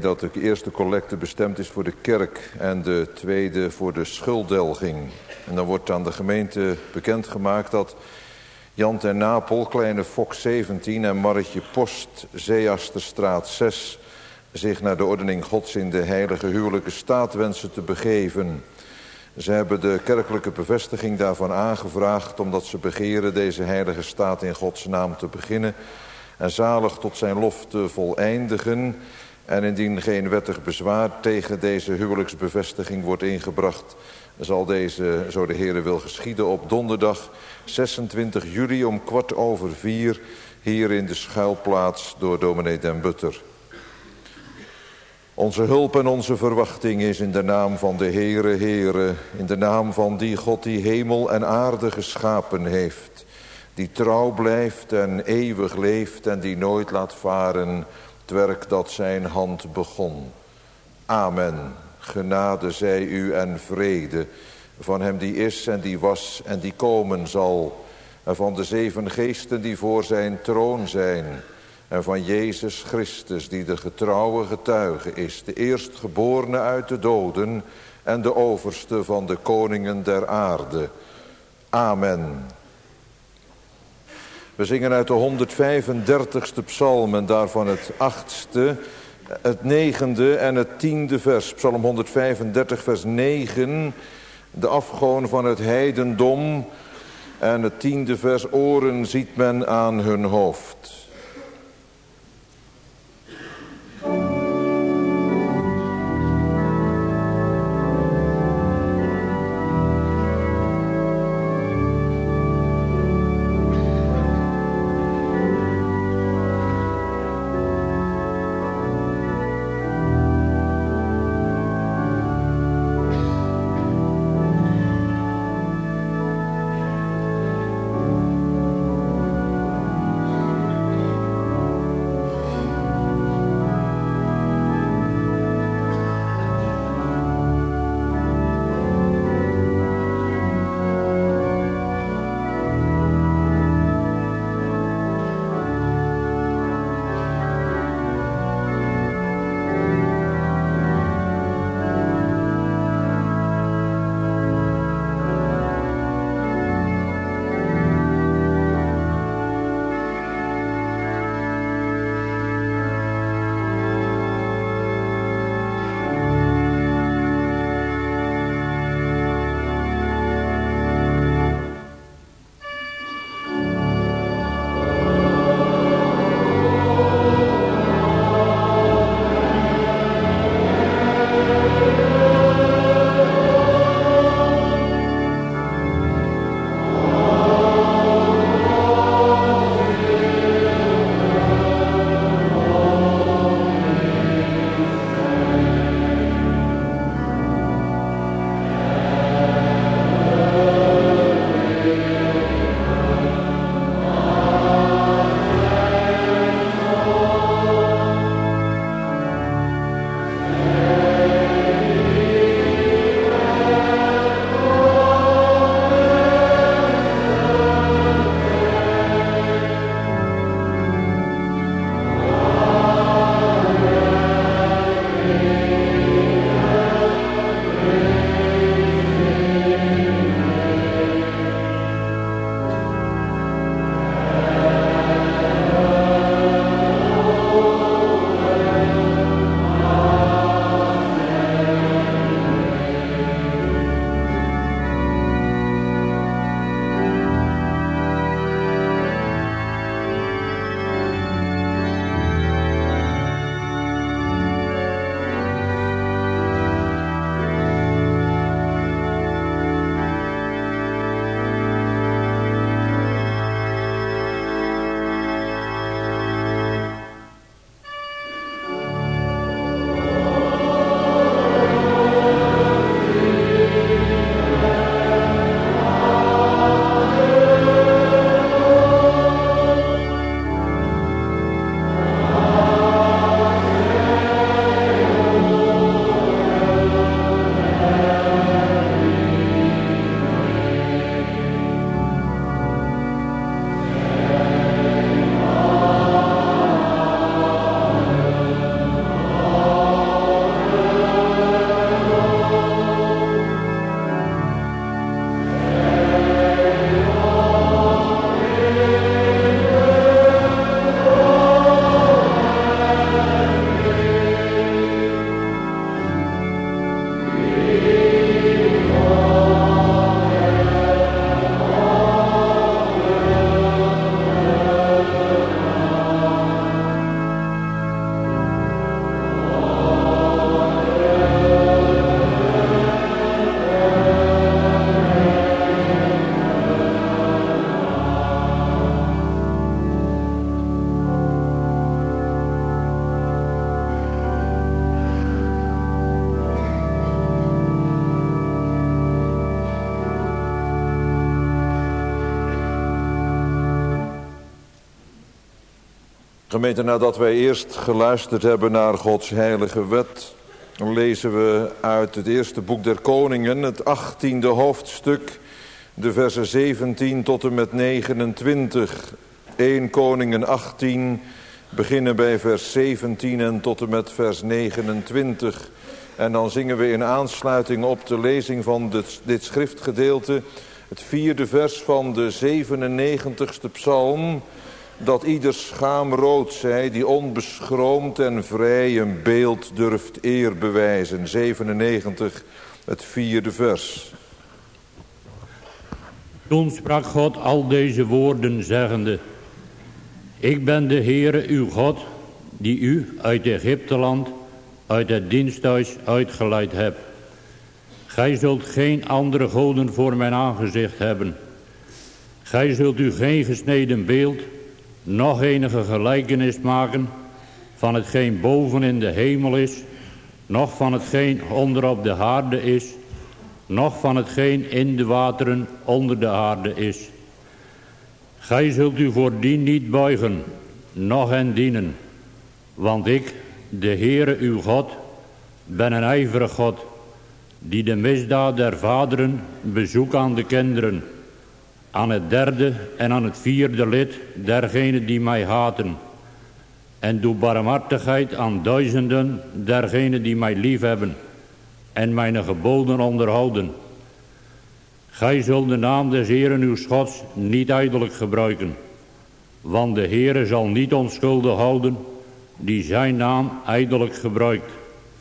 Dat de eerste collecte bestemd is voor de kerk en de tweede voor de schulddelging. En dan wordt aan de gemeente bekendgemaakt dat Jan ter Napel, Kleine Fok 17 en Marretje Post, Zeeasterstraat 6... zich naar de ordening Gods in de heilige huwelijke staat wensen te begeven. Ze hebben de kerkelijke bevestiging daarvan aangevraagd, omdat ze begeren deze heilige staat in Gods naam te beginnen en zalig tot zijn lof te voleindigen. En indien geen wettig bezwaar tegen deze huwelijksbevestiging wordt ingebracht, zal deze, zo de Heere wil, geschieden op donderdag 26 juli om 3:15 hier in de schuilplaats door dominee Den Butter. Onze hulp en onze verwachting is in de naam van de Heere, Heere, in de naam van die God die hemel en aarde geschapen heeft, die trouw blijft en eeuwig leeft en die nooit laat varen het werk dat zijn hand begon. Amen. Genade zij u en vrede van hem die is en die was en die komen zal, en van de 7 geesten die voor zijn troon zijn, en van Jezus Christus die de getrouwe getuige is, de eerstgeborene uit de doden en de overste van de koningen der aarde. Amen. We zingen uit de 135ste psalm en daarvan het 8e, het 9e en het 10e vers. Psalm 135 vers 9, de afgoon van het heidendom, en het 10e vers, oren ziet men aan hun hoofd. Gemeente, nadat wij eerst geluisterd hebben naar Gods heilige wet, lezen we uit het eerste boek der Koningen, het 18e hoofdstuk, de versen 17 tot en met 29. 1 Koningen 18, beginnen bij vers 17 en tot en met vers 29. En dan zingen we in aansluiting op de lezing van dit schriftgedeelte het 4e vers van de 97ste psalm, dat ieder schaamrood zij die onbeschroomd en vrij een beeld durft eer bewijzen. 97, het 4e vers. Toen sprak God al deze woorden zeggende: Ik ben de Heere uw God, die u uit Egypteland, uit het diensthuis uitgeleid heb. Gij zult geen andere goden voor mijn aangezicht hebben. Gij zult u geen gesneden beeld, nog enige gelijkenis maken van hetgeen boven in de hemel is, noch van hetgeen onder op de aarde is, noch van hetgeen in de wateren onder de aarde is. Gij zult u voordien niet buigen, noch hen dienen, want ik, de Heere uw God, ben een ijverig God, die de misdaad der vaderen bezoekt aan de kinderen, aan het 3e en aan het 4e lid dergenen die mij haten, en doe barmhartigheid aan duizenden dergenen die mij liefhebben en mijn geboden onderhouden. Gij zult de naam des Heeren uw Gods niet ijdelijk gebruiken, want de Heere zal niet onschuldig houden die zijn naam ijdelijk gebruikt.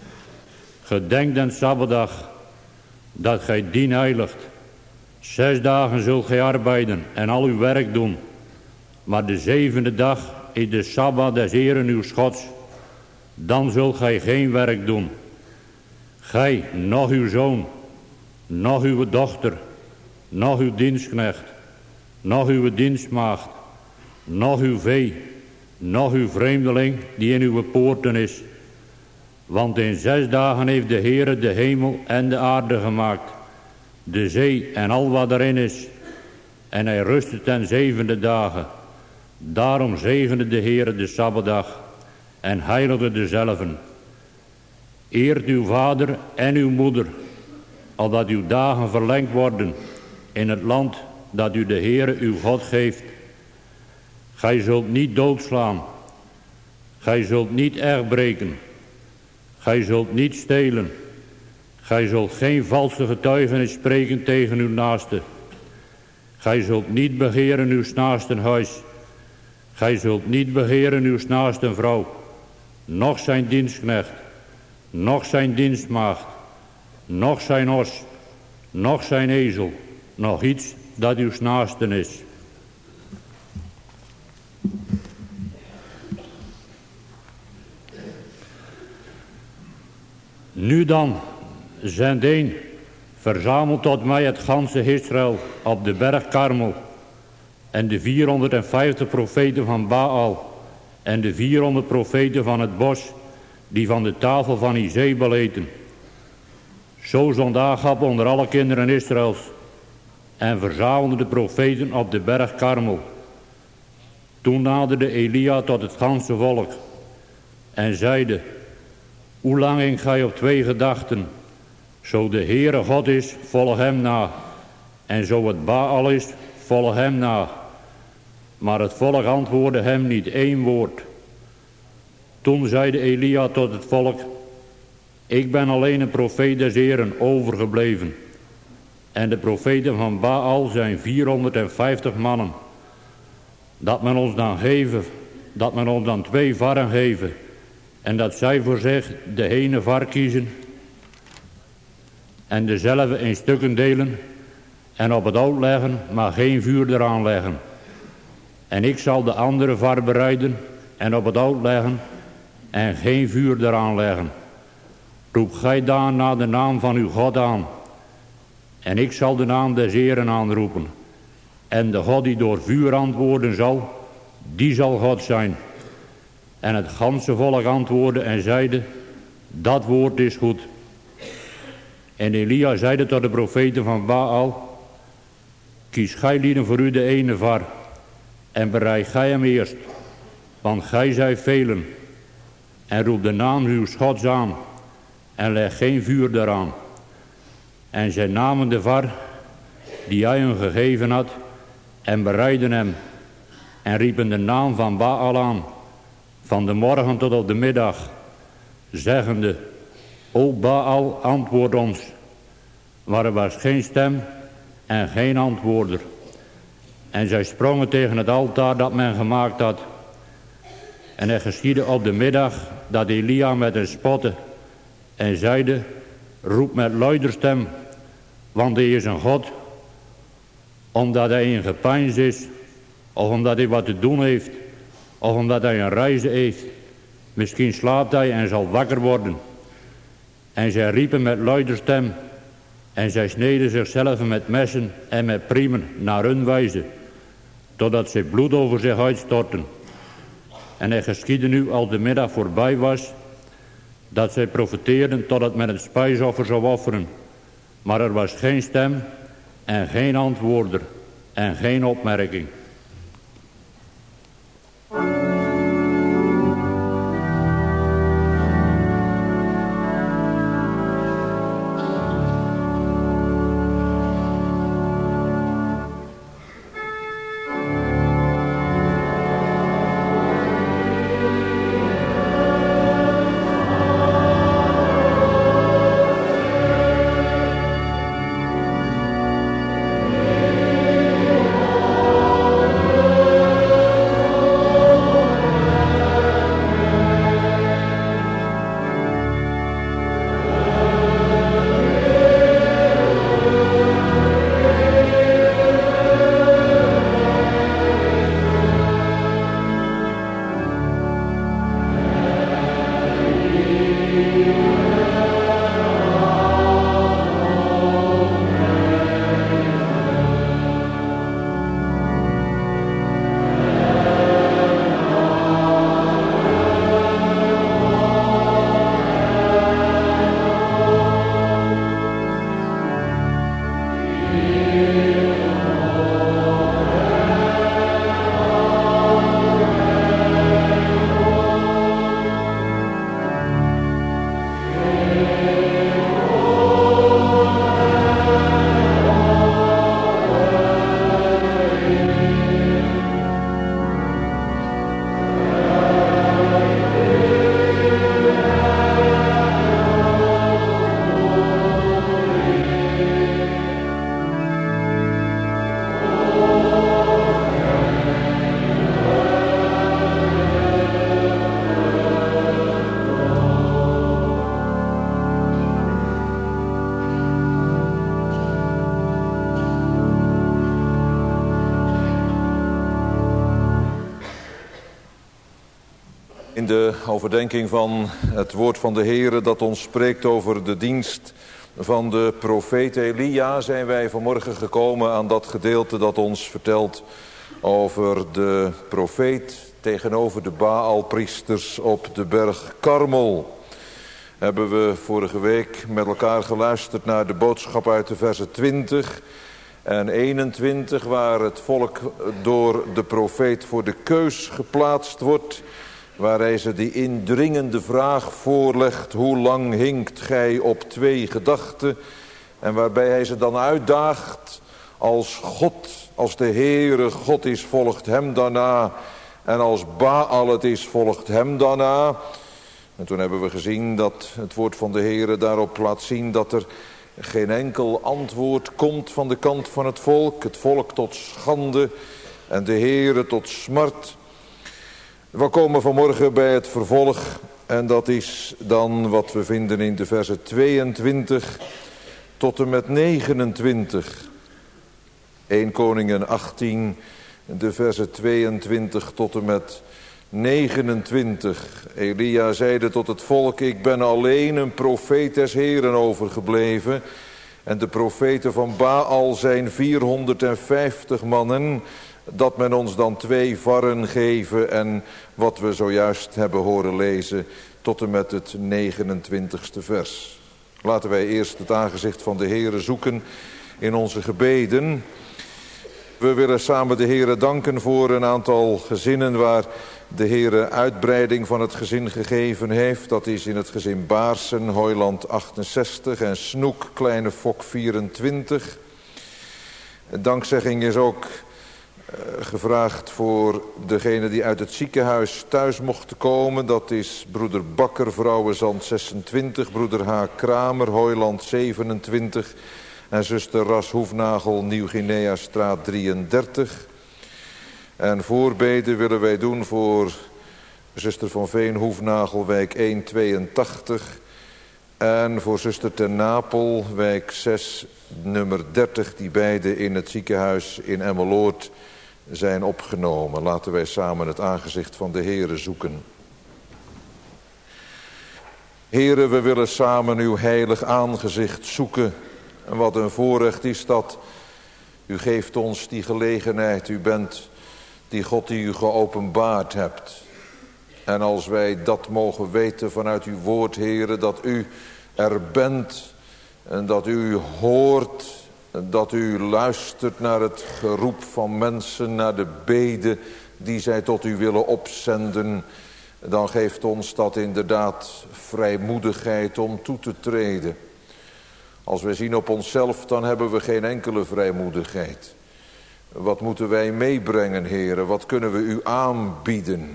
Gedenk den Sabbatdag, dat gij dien heiligt. 6 dagen zult gij arbeiden en al uw werk doen, maar de 7e dag is de Sabbat des Heeren uw Gods. Dan zult gij geen werk doen. Gij, noch uw zoon, noch uw dochter, noch uw dienstknecht, noch uw dienstmaagd, noch uw vee, noch uw vreemdeling die in uw poorten is. Want in 6 dagen heeft de Heere de hemel en de aarde gemaakt, de zee en al wat erin is. En hij rustte ten 7e dagen. Daarom zegende de Heere de Sabbatdag en heiligde dezelven. Eert uw vader en uw moeder, opdat uw dagen verlengd worden in het land dat u de Heere uw God geeft. Gij zult niet doodslaan. Gij zult niet ergbreken. Gij zult niet stelen. Gij zult geen valse getuigenis spreken tegen uw naaste. Gij zult niet begeren uw naasten huis. Gij zult niet begeren uw naasten vrouw, noch zijn dienstknecht, noch zijn dienstmaagd, noch zijn os, noch zijn ezel, nog iets dat uw naasten is. Nu dan, zendeen, verzamel tot mij het ganse Israël op de berg Karmel, en de 450 profeten van Baal, en de 400 profeten van het bos, die van de tafel van Izebel eten. Zo zond Agab onder alle kinderen Israëls, en verzamelde de profeten op de berg Karmel. Toen naderde Elia tot het ganse volk, en zeide: Hoe lang hing gij op 2 gedachten? Zo de Heere God is, volg hem na. En zo het Baal is, volg hem na. Maar het volk antwoordde hem niet 1 woord. Toen zeide Elia tot het volk: Ik ben alleen een profeet des Heeren overgebleven. En de profeten van Baal zijn 450 mannen. Dat men ons dan 2 varren geven. En dat zij voor zich de ene var kiezen en dezelfde in stukken delen en op het oud leggen, maar geen vuur eraan leggen. En ik zal de andere var bereiden en op het oud leggen en geen vuur eraan leggen. Roep gij dan naar de naam van uw God aan. En ik zal de naam des Heeren aanroepen. En de God die door vuur antwoorden zal, die zal God zijn. En het ganse volk antwoordde en zeide: Dat woord is goed. En Elia zeide tot de profeten van Baal: Kies gij lieden voor u de ene var, en bereid gij hem eerst. Want gij zijt velen, en roep de naam uw Gods aan, en leg geen vuur daaraan. En zij namen de var, die hij hun gegeven had, en bereidden hem, en riepen de naam van Baal aan, van de morgen tot op de middag, zeggende, O Baal, antwoord ons. Maar er was geen stem en geen antwoorder. En zij sprongen tegen het altaar dat men gemaakt had. En het geschiedde op de middag dat Elia met hen spotte en zeide, roep met luider stem, want hij is een God, omdat hij in gepeins is, of omdat hij wat te doen heeft, of omdat hij een reizen heeft. Misschien slaapt hij en zal wakker worden. En zij riepen met luider stem, en zij sneden zichzelf met messen en met priemen naar hun wijze, totdat zij bloed over zich uitstortten. En het geschiedde nu als de middag voorbij was, dat zij profeteerden totdat men het spijsoffer zou offeren. Maar er was geen stem en geen antwoorder en geen opmerking. In de overdenking van het woord van de Heere dat ons spreekt over de dienst van de profeet Elia zijn wij vanmorgen gekomen aan dat gedeelte dat ons vertelt over de profeet tegenover de Baalpriesters op de berg Karmel. Hebben we vorige week met elkaar geluisterd naar de boodschap uit de versen 20 en 21... waar het volk door de profeet voor de keus geplaatst wordt, waar hij ze die indringende vraag voorlegt: hoe lang hinkt gij op twee gedachten? En waarbij hij ze dan uitdaagt: als God, als de Heere God is, volgt hem daarna. En als Baal het is, volgt hem daarna. En toen hebben we gezien dat het woord van de Heere daarop laat zien dat er geen enkel antwoord komt van de kant van het volk. Het volk tot schande en de Heere tot smart. We komen vanmorgen bij het vervolg en dat is dan wat we vinden in de versen 22 tot en met 29. 1 Koningen 18, de versen 22 tot en met 29. Elia zeide tot het volk: ik ben alleen een profeet des Heeren overgebleven. En de profeten van Baal zijn 450 mannen. Dat men ons dan 2 varren geven. En wat we zojuist hebben horen lezen tot en met het 29ste vers. Laten wij eerst het aangezicht van de Heere zoeken in onze gebeden. We willen samen de Heere danken voor een aantal gezinnen waar de Heere uitbreiding van het gezin gegeven heeft. Dat is in het gezin Baarsen, Hoyland 68 en Snoek, Kleine Fok 24. Dankzegging is ook gevraagd voor degene die uit het ziekenhuis thuis mochten komen. Dat is broeder Bakker, Vrouwenzand 26, broeder H. Kramer, Hoyland 27 en zuster Ras Hoefnagel, Nieuw-Guinea straat 33. En voorbeden willen wij doen voor zuster van Veen, Hoefnagel, wijk 182. En voor zuster Ten Napel, wijk 6, nummer 30, die beide in het ziekenhuis in Emmeloord zijn opgenomen. Laten wij samen het aangezicht van de Heere zoeken. Heere, we willen samen uw heilig aangezicht zoeken. En wat een voorrecht is dat. U geeft ons die gelegenheid. U bent die God die u geopenbaard hebt. En als wij dat mogen weten vanuit uw woord, Heere, dat u er bent en dat u hoort, dat u luistert naar het geroep van mensen, naar de beden die zij tot u willen opzenden, dan geeft ons dat inderdaad vrijmoedigheid om toe te treden. Als we zien op onszelf, dan hebben we geen enkele vrijmoedigheid. Wat moeten wij meebrengen, Heere? Wat kunnen we u aanbieden?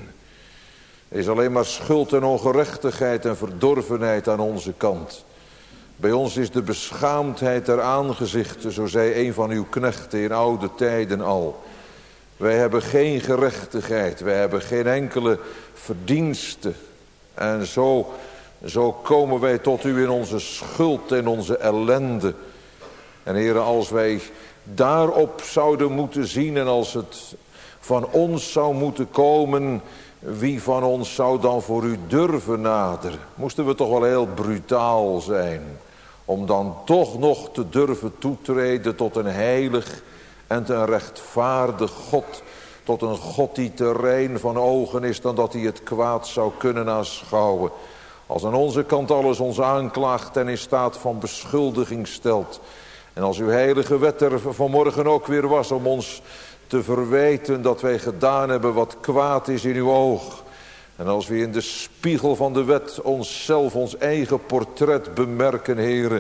Er is alleen maar schuld en ongerechtigheid en verdorvenheid aan onze kant. Bij ons is de beschaamdheid der aangezichten, zo zei een van uw knechten in oude tijden al. Wij hebben geen gerechtigheid, wij hebben geen enkele verdienste. En zo komen wij tot u in onze schuld en onze ellende. En Heere, als wij daarop zouden moeten zien en als het van ons zou moeten komen, wie van ons zou dan voor u durven naderen? Moesten we toch wel heel brutaal zijn om dan toch nog te durven toetreden tot een heilig en een rechtvaardig God. Tot een God die te rein van ogen is dan dat hij het kwaad zou kunnen aanschouwen. Als aan onze kant alles ons aanklaagt en in staat van beschuldiging stelt. En als uw heilige wet er vanmorgen ook weer was om ons te verwijten dat wij gedaan hebben wat kwaad is in uw oog. En als we in de spiegel van de wet onszelf, ons eigen portret bemerken, Heere.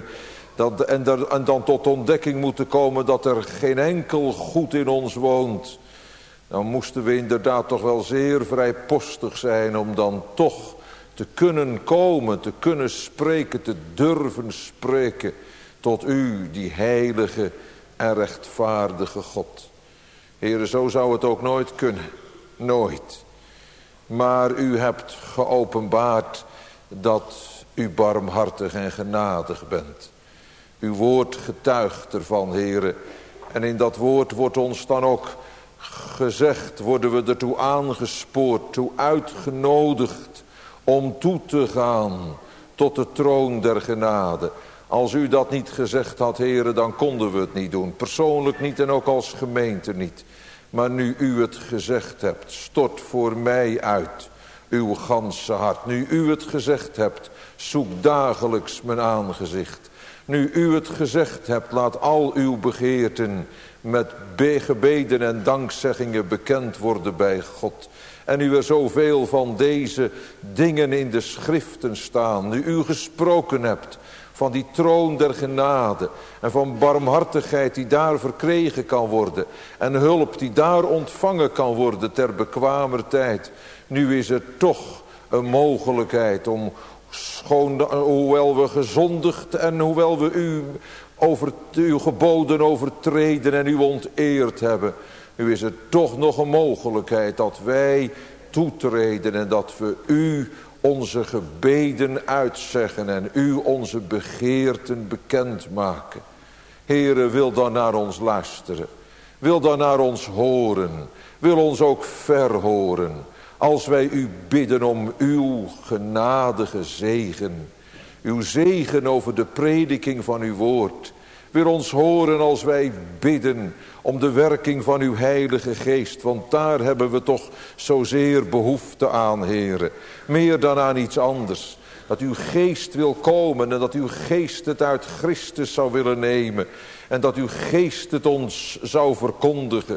En dan tot ontdekking moeten komen dat er geen enkel goed in ons woont. Dan moesten we inderdaad toch wel zeer vrijpostig zijn om dan toch te kunnen komen, te kunnen spreken, te durven spreken tot u, die heilige en rechtvaardige God. Heere, zo zou het ook nooit kunnen. Nooit. Maar u hebt geopenbaard dat u barmhartig en genadig bent. Uw woord getuigt ervan, Heere. En in dat woord wordt ons dan ook gezegd, worden we ertoe aangespoord, toe uitgenodigd om toe te gaan tot de troon der genade. Als u dat niet gezegd had, Heere, dan konden we het niet doen. Persoonlijk niet en ook als gemeente niet. Maar nu u het gezegd hebt, stort voor mij uit uw ganse hart. Nu u het gezegd hebt, zoek dagelijks mijn aangezicht. Nu u het gezegd hebt, laat al uw begeerten met gebeden en dankzeggingen bekend worden bij God. En nu er zoveel van deze dingen in de schriften staan, nu u gesproken hebt van die troon der genade en van barmhartigheid die daar verkregen kan worden en hulp die daar ontvangen kan worden ter bekwamer tijd. Nu is er toch een mogelijkheid om, hoewel we gezondigd en hoewel we uw geboden overtreden en u onteerd hebben, nu is er toch nog een mogelijkheid dat wij toetreden en dat we u onze gebeden uitzeggen en u onze begeerten bekendmaken. Heere, wil dan naar ons luisteren. Wil dan naar ons horen. Wil ons ook verhoren. Als wij u bidden om uw genadige zegen. Uw zegen over de prediking van uw woord. Wil ons horen als wij bidden om de werking van uw heilige geest. Want daar hebben we toch zozeer behoefte aan, Heere. Meer dan aan iets anders. Dat uw geest wil komen en dat uw geest het uit Christus zou willen nemen. En dat uw geest het ons zou verkondigen.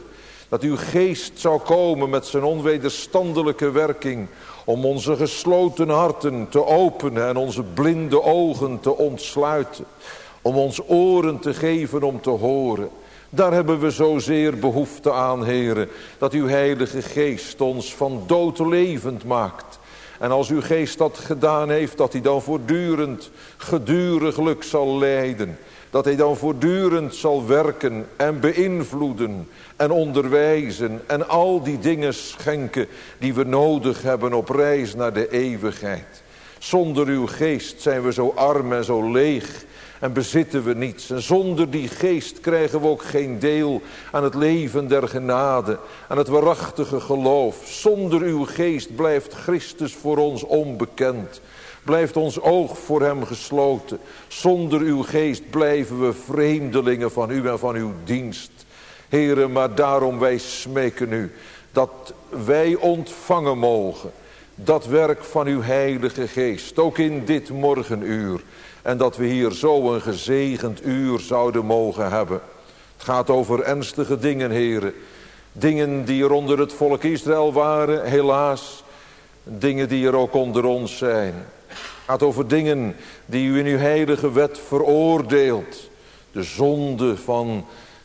Dat uw geest zou komen met zijn onwederstandelijke werking om onze gesloten harten te openen en onze blinde ogen te ontsluiten. Om ons oren te geven om te horen. Daar hebben we zozeer behoefte aan, Heere, dat uw Heilige Geest ons van dood levend maakt. En als uw Geest dat gedaan heeft, dat hij dan voortdurend geduriglijk zal leiden. Dat hij dan voortdurend zal werken en beïnvloeden en onderwijzen en al die dingen schenken die we nodig hebben op reis naar de eeuwigheid. Zonder uw Geest zijn we zo arm en zo leeg en bezitten we niets. En zonder die Geest krijgen we ook geen deel aan het leven der genade, aan het waarachtige geloof. Zonder uw Geest blijft Christus voor ons onbekend. Blijft ons oog voor hem gesloten. Zonder uw Geest blijven we vreemdelingen van u en van uw dienst. Heere, maar daarom wij smeken u dat wij ontvangen mogen dat werk van uw Heilige Geest, ook in dit morgenuur. En dat we hier zo een gezegend uur zouden mogen hebben. Het gaat over ernstige dingen, Heere. Dingen die er onder het volk Israël waren, helaas. Dingen die er ook onder ons zijn. Het gaat over dingen die u in uw heilige wet veroordeelt. De zonde van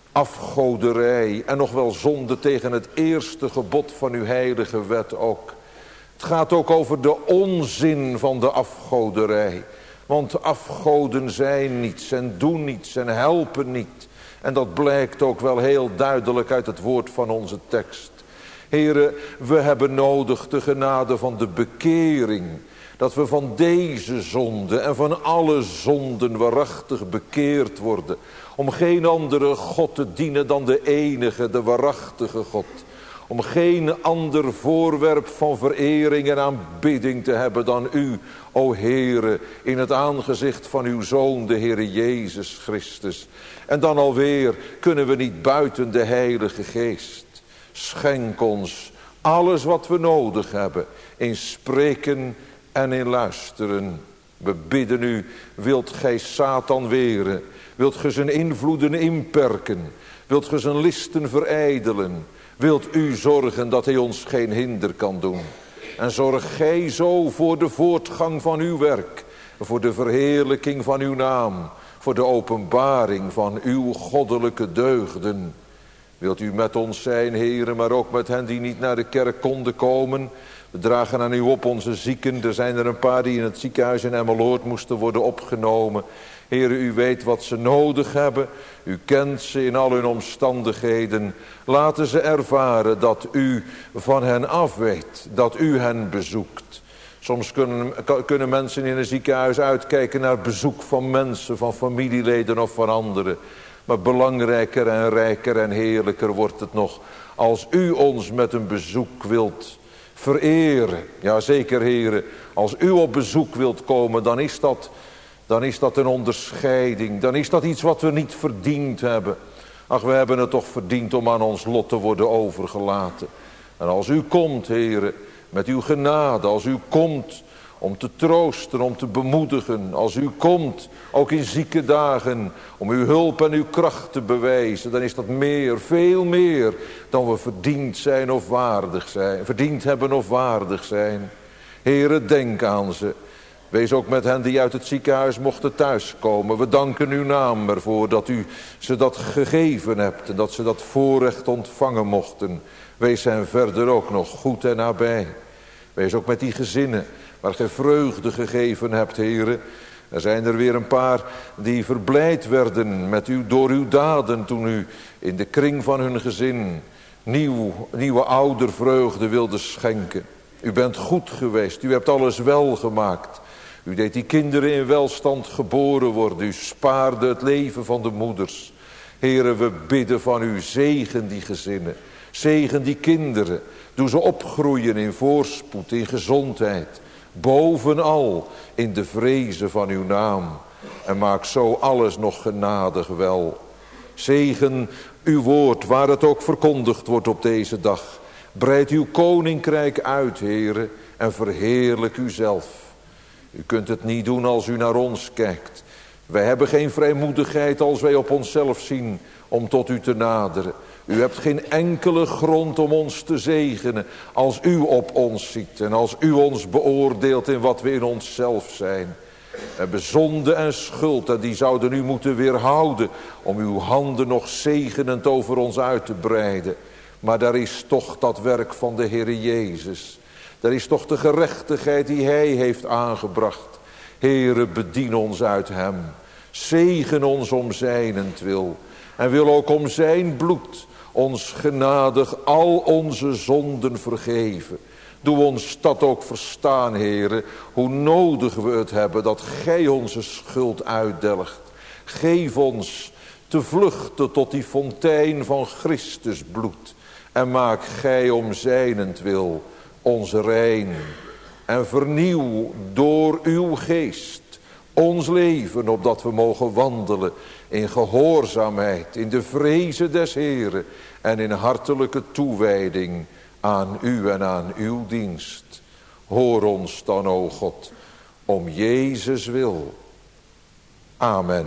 afgoderij en nog wel zonde tegen het eerste gebod van uw heilige wet ook. Het gaat ook over de onzin van de afgoderij. Want afgoden zijn niets en doen niets en helpen niet. En dat blijkt ook wel heel duidelijk uit het woord van onze tekst. Heren, we hebben nodig de genade van de bekering. Dat we van deze zonde en van alle zonden waarachtig bekeerd worden. Om geen andere God te dienen dan de enige, de waarachtige God. Om geen ander voorwerp van verering en aanbidding te hebben dan u, o Heere, in het aangezicht van uw Zoon, de Heere Jezus Christus. En dan alweer kunnen we niet buiten de Heilige Geest. Schenk ons alles wat we nodig hebben in spreken en in luisteren. We bidden u, wilt gij Satan weren? Wilt ge zijn invloeden inperken? Wilt ge zijn listen verijdelen? Wilt u zorgen dat hij ons geen hinder kan doen? En zorg gij zo voor de voortgang van uw werk, voor de verheerlijking van uw naam, voor de openbaring van uw goddelijke deugden. Wilt u met ons zijn, Heere, maar ook met hen die niet naar de kerk konden komen. We dragen aan u op onze zieken. Er zijn er een paar die in het ziekenhuis in Emmeloord moesten worden opgenomen. Heere, u weet wat ze nodig hebben. U kent ze in al hun omstandigheden. Laten ze ervaren dat u van hen afweet. Dat u hen bezoekt. Soms kunnen mensen in een ziekenhuis uitkijken naar bezoek van mensen, van familieleden of van anderen. Maar belangrijker en rijker en heerlijker wordt het nog als u ons met een bezoek wilt vereren. Ja, zeker, Heere. Als u op bezoek wilt komen, dan is dat een onderscheiding. Dan is dat iets wat we niet verdiend hebben. Ach, we hebben het toch verdiend om aan ons lot te worden overgelaten. En als u komt, Heere, met uw genade, als u komt om te troosten, om te bemoedigen, als u komt, ook in zieke dagen, om uw hulp en uw kracht te bewijzen, dan is dat meer, veel meer, dan we verdiend hebben of waardig zijn. Heere, denk aan ze. Wees ook met hen die uit het ziekenhuis mochten thuiskomen. We danken uw naam ervoor dat u ze dat gegeven hebt en dat ze dat voorrecht ontvangen mochten. Wees hen verder ook nog goed en nabij. Wees ook met die gezinnen waar gij vreugde gegeven hebt, Heere. Er zijn er weer een paar die verblijd werden met u door uw daden toen u in de kring van hun gezin nieuwe oudervreugde wilde schenken. U bent goed geweest, u hebt alles wel gemaakt. U deed die kinderen in welstand geboren worden. U spaarde het leven van de moeders. Heere, we bidden van u, zegen die gezinnen. Zegen die kinderen. Doe ze opgroeien in voorspoed, in gezondheid. Bovenal in de vrezen van uw naam. En maak zo alles nog genadig wel. Zegen uw woord, waar het ook verkondigd wordt op deze dag. Breid uw koninkrijk uit, Heere, en verheerlijk uzelf. U kunt het niet doen als u naar ons kijkt. Wij hebben geen vrijmoedigheid als wij op onszelf zien om tot u te naderen. U hebt geen enkele grond om ons te zegenen als u op ons ziet en als u ons beoordeelt in wat we in onszelf zijn. We hebben zonde en schuld en die zouden u moeten weerhouden om uw handen nog zegenend over ons uit te breiden. Maar daar is toch dat werk van de Heere Jezus. Daar is toch de gerechtigheid die hij heeft aangebracht. Heere, bedien ons uit hem. Zegen ons om zijnentwil. En wil ook om zijn bloed ons genadig al onze zonden vergeven. Doe ons dat ook verstaan, Heere, hoe nodig we het hebben dat gij onze schuld uitdelgt. Geef ons te vluchten tot die fontein van Christus bloed. En maak gij om zijnentwil ons rein. En vernieuw door uw geest ons leven, opdat we mogen wandelen in gehoorzaamheid, in de vreze des Heeren en in hartelijke toewijding aan u en aan uw dienst. Hoor ons dan, o God, om Jezus wil. Amen.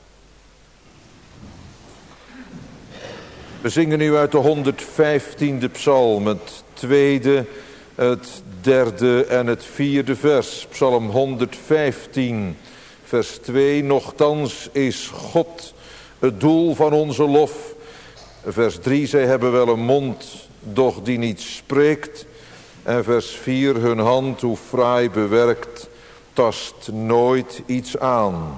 We zingen nu uit de 115e psalm, het tweede, het derde en het vierde vers. Psalm 115, vers 2. Nochtans is God het doel van onze lof. Vers 3, zij hebben wel een mond, doch die niet spreekt. En vers 4, hun hand, hoe fraai bewerkt, tast nooit iets aan.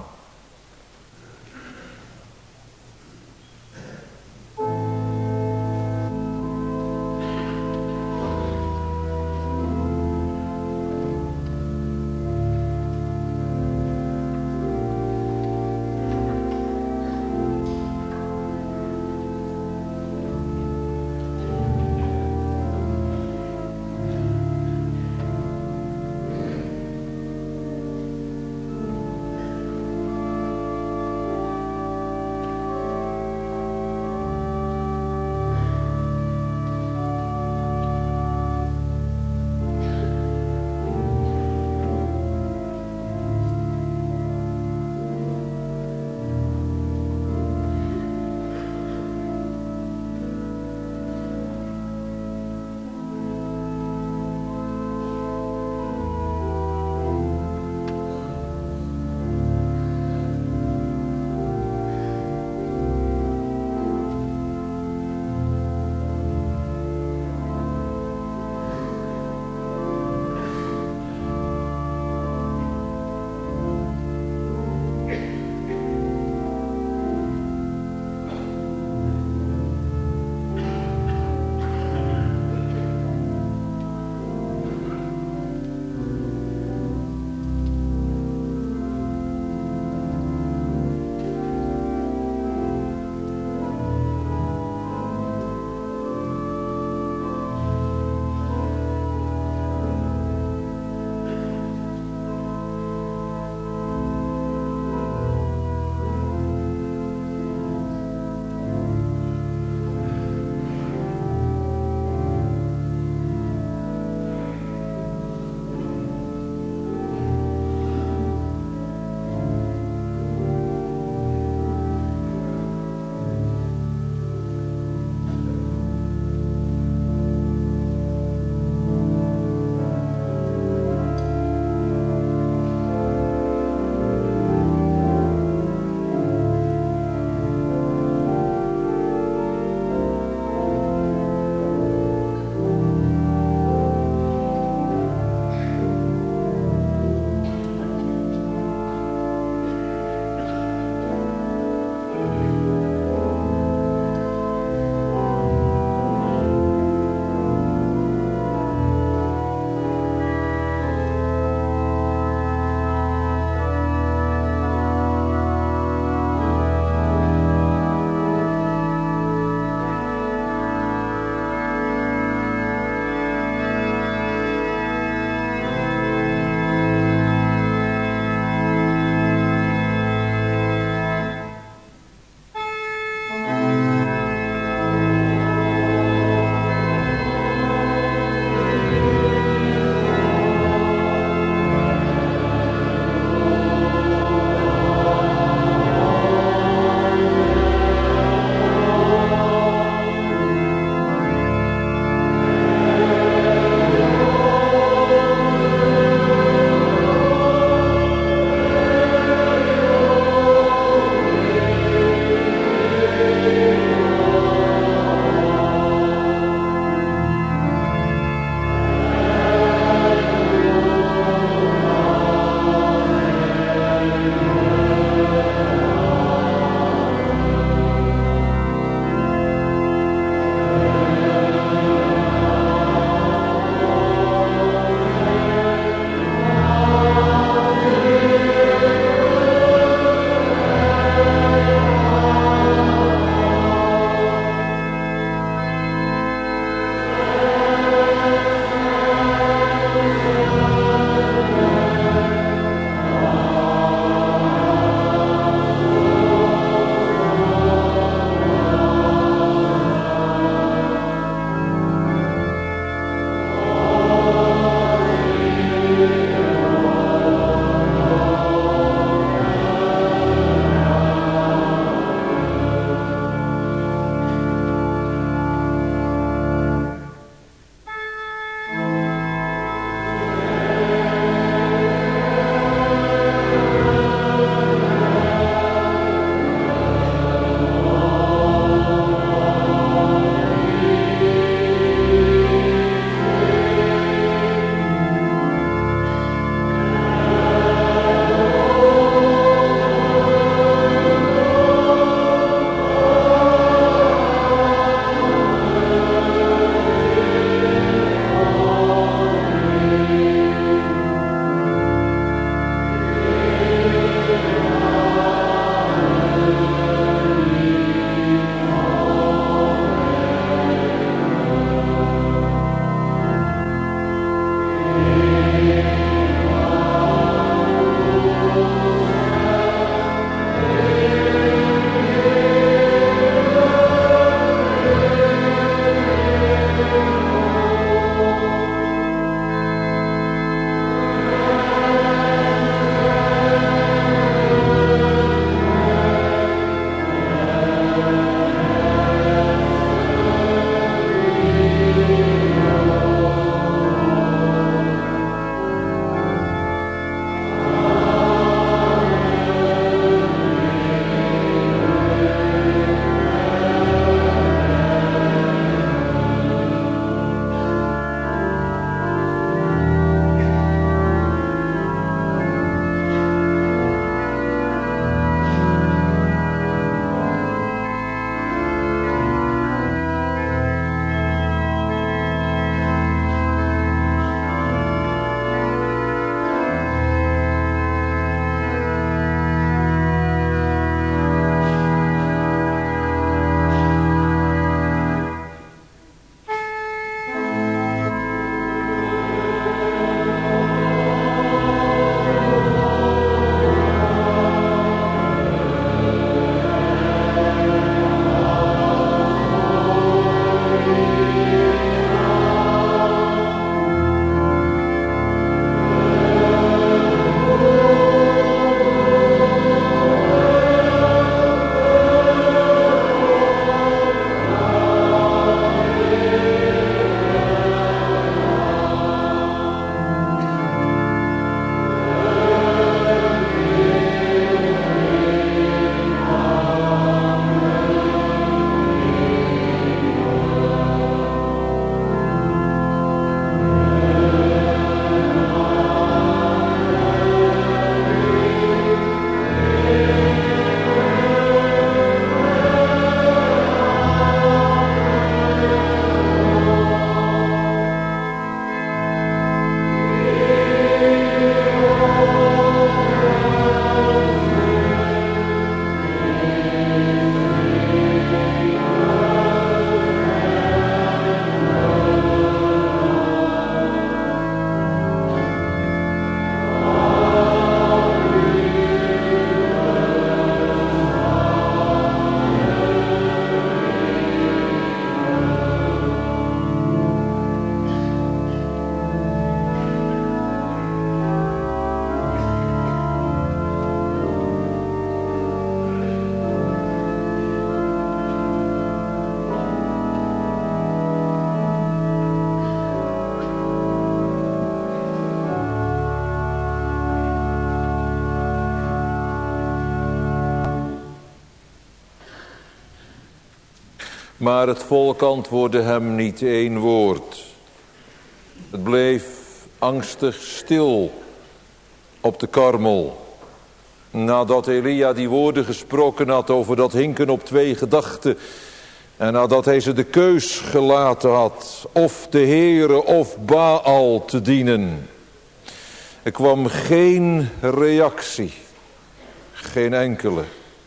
Maar het volk antwoordde hem niet één woord. Het bleef angstig stil op de Karmel. Nadat Elia die woorden gesproken had over dat hinken op twee gedachten. En nadat hij ze de keus gelaten had. Of de Heere of Baal te dienen. Er kwam geen reactie. Geen enkele.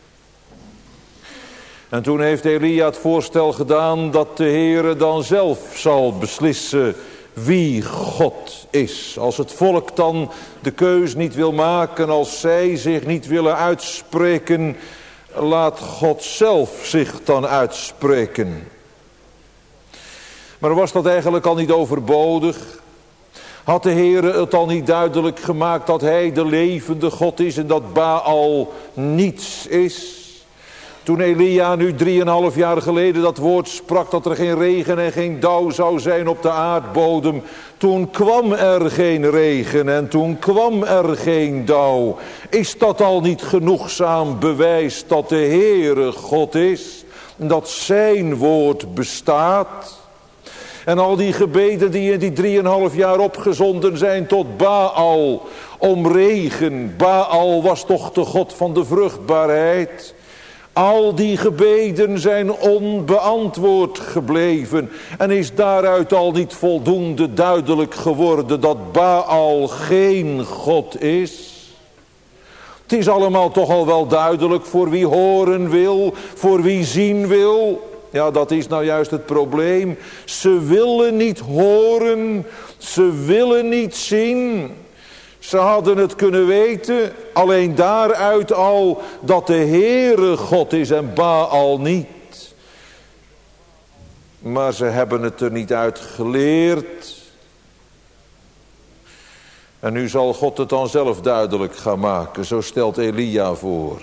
En toen heeft Elia het voorstel gedaan dat de Heere dan zelf zal beslissen wie God is. Als het volk dan de keus niet wil maken, als zij zich niet willen uitspreken, laat God zelf zich dan uitspreken. Maar was dat eigenlijk al niet overbodig? Had de Heere het al niet duidelijk gemaakt dat hij de levende God is en dat Baal niets is? Toen Elia nu 3,5 jaar geleden dat woord sprak dat er geen regen en geen dauw zou zijn op de aardbodem. Toen kwam er geen regen en toen kwam er geen dauw. Is dat al niet genoegzaam bewijs dat de Heere God is? Dat zijn woord bestaat? En al die gebeden die in die 3,5 jaar opgezonden zijn tot Baal om regen. Baal was toch de God van de vruchtbaarheid. Al die gebeden zijn onbeantwoord gebleven. En is daaruit al niet voldoende duidelijk geworden dat Baal geen God is? Het is allemaal toch al wel duidelijk voor wie horen wil, voor wie zien wil. Ja, dat is nou juist het probleem. Ze willen niet horen, ze willen niet zien. Ze hadden het kunnen weten, alleen daaruit al, dat de Heere God is en Baal niet. Maar ze hebben het er niet uit geleerd. En nu zal God het dan zelf duidelijk gaan maken, zo stelt Elia voor.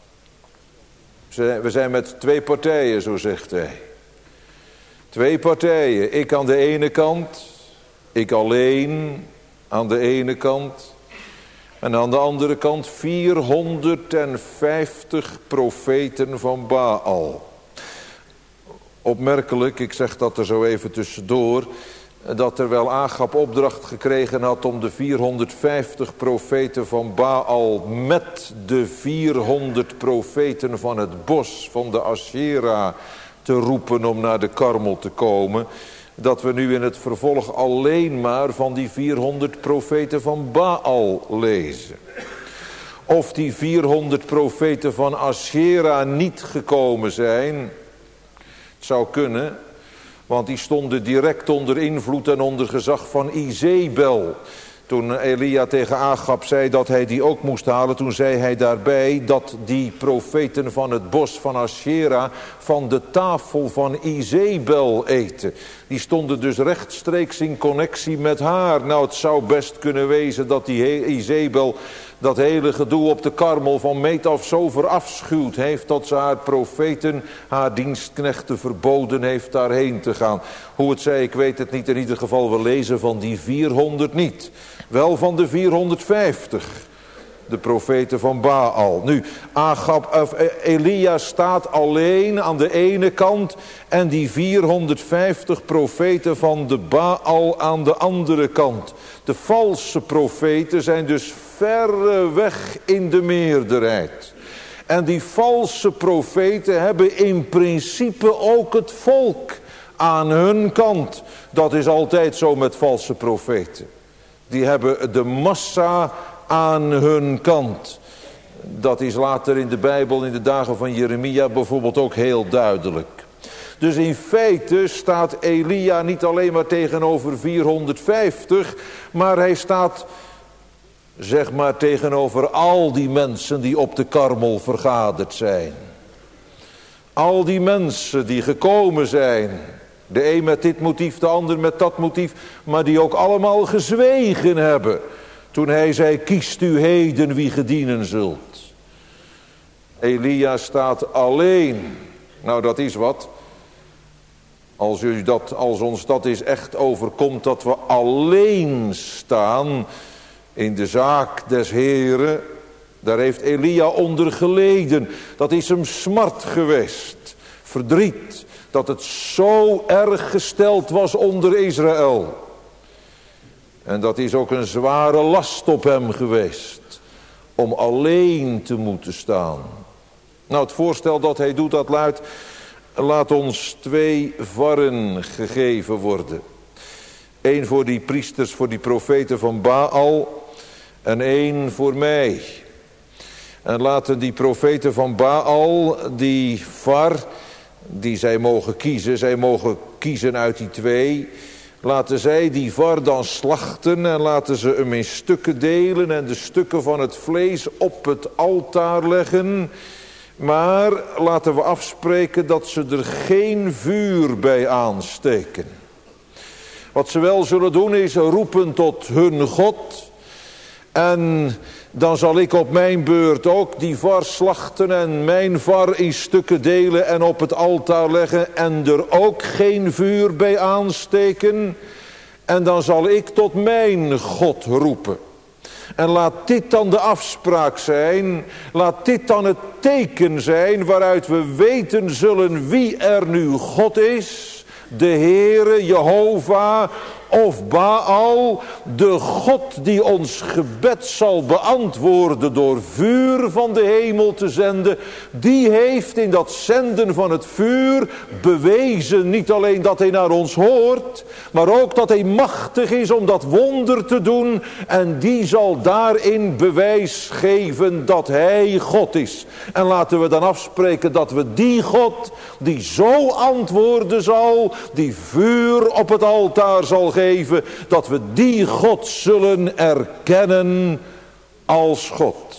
We zijn met 2 partijen, zo zegt hij. 2 partijen, ik aan de ene kant, ik alleen aan de ene kant. En aan de andere kant 450 profeten van Baal. Opmerkelijk, ik zeg dat er zo even tussendoor, dat terwijl Agab opdracht gekregen had om de 450 profeten van Baal met de 400 profeten van het bos van de Ashera te roepen om naar de Karmel te komen, dat we nu in het vervolg alleen maar van die 400 profeten van Baal lezen. Of die 400 profeten van Ashera niet gekomen zijn, het zou kunnen, want die stonden direct onder invloed en onder gezag van Izebel. Toen Elia tegen Agab zei dat hij die ook moest halen, toen zei hij daarbij dat die profeten van het bos van Ashera van de tafel van Izebel eten. Die stonden dus rechtstreeks in connectie met haar. Nou, het zou best kunnen wezen dat die Izebel dat hele gedoe op de Karmel van meet af zo verafschuwd heeft dat ze haar profeten, haar dienstknechten verboden heeft daarheen te gaan. Hoe het zij, ik weet het niet. In ieder geval, we lezen van die 400 niet. Wel van de 450. De profeten van Baal. Nu, Elia staat alleen aan de ene kant en die 450 profeten van de Baal aan de andere kant. De valse profeten zijn dus verreweg in de meerderheid. En die valse profeten hebben in principe ook het volk aan hun kant. Dat is altijd zo met valse profeten. Die hebben de massa aan hun kant. Dat is later in de Bijbel, in de dagen van Jeremia bijvoorbeeld ook heel duidelijk. Dus in feite staat Elia niet alleen maar tegenover 450, maar hij staat, zeg maar, tegenover al die mensen die op de Karmel vergaderd zijn. Al die mensen die gekomen zijn. De een met dit motief, de ander met dat motief, maar die ook allemaal gezwegen hebben toen hij zei, kiest u heden wie ge dienen zult. Elia staat alleen. Nou, dat is wat. Als ons dat is echt overkomt, dat we alleen staan in de zaak des Heren, daar heeft Elia onder geleden. Dat is hem smart geweest. verdriet. Dat het zo erg gesteld was onder Israël. En dat is ook een zware last op hem geweest. Om alleen te moeten staan. Nou, het voorstel dat hij doet, dat luidt: laat ons 2 varren gegeven worden. 1 voor die priesters, voor die profeten van Baal. En 1 voor mij. En laten die profeten van Baal, die var, die zij mogen kiezen uit die 2. Laten zij die var dan slachten en laten ze hem in stukken delen en de stukken van het vlees op het altaar leggen. Maar laten we afspreken dat ze er geen vuur bij aansteken. Wat ze wel zullen doen is roepen tot hun God. En dan zal ik op mijn beurt ook die var slachten en mijn var in stukken delen en op het altaar leggen en er ook geen vuur bij aansteken. En dan zal ik tot mijn God roepen. En laat dit dan de afspraak zijn, laat dit dan het teken zijn waaruit we weten zullen wie er nu God is. De Heere, Jehovah of Baal, de God die ons gebed zal beantwoorden door vuur van de hemel te zenden, die heeft in dat zenden van het vuur bewezen niet alleen dat hij naar ons hoort, maar ook dat hij machtig is om dat wonder te doen, en die zal daarin bewijs geven dat hij God is. En laten we dan afspreken dat we die God, die zo antwoorden zal, die vuur op het altaar zal geven, dat we die God zullen erkennen als God.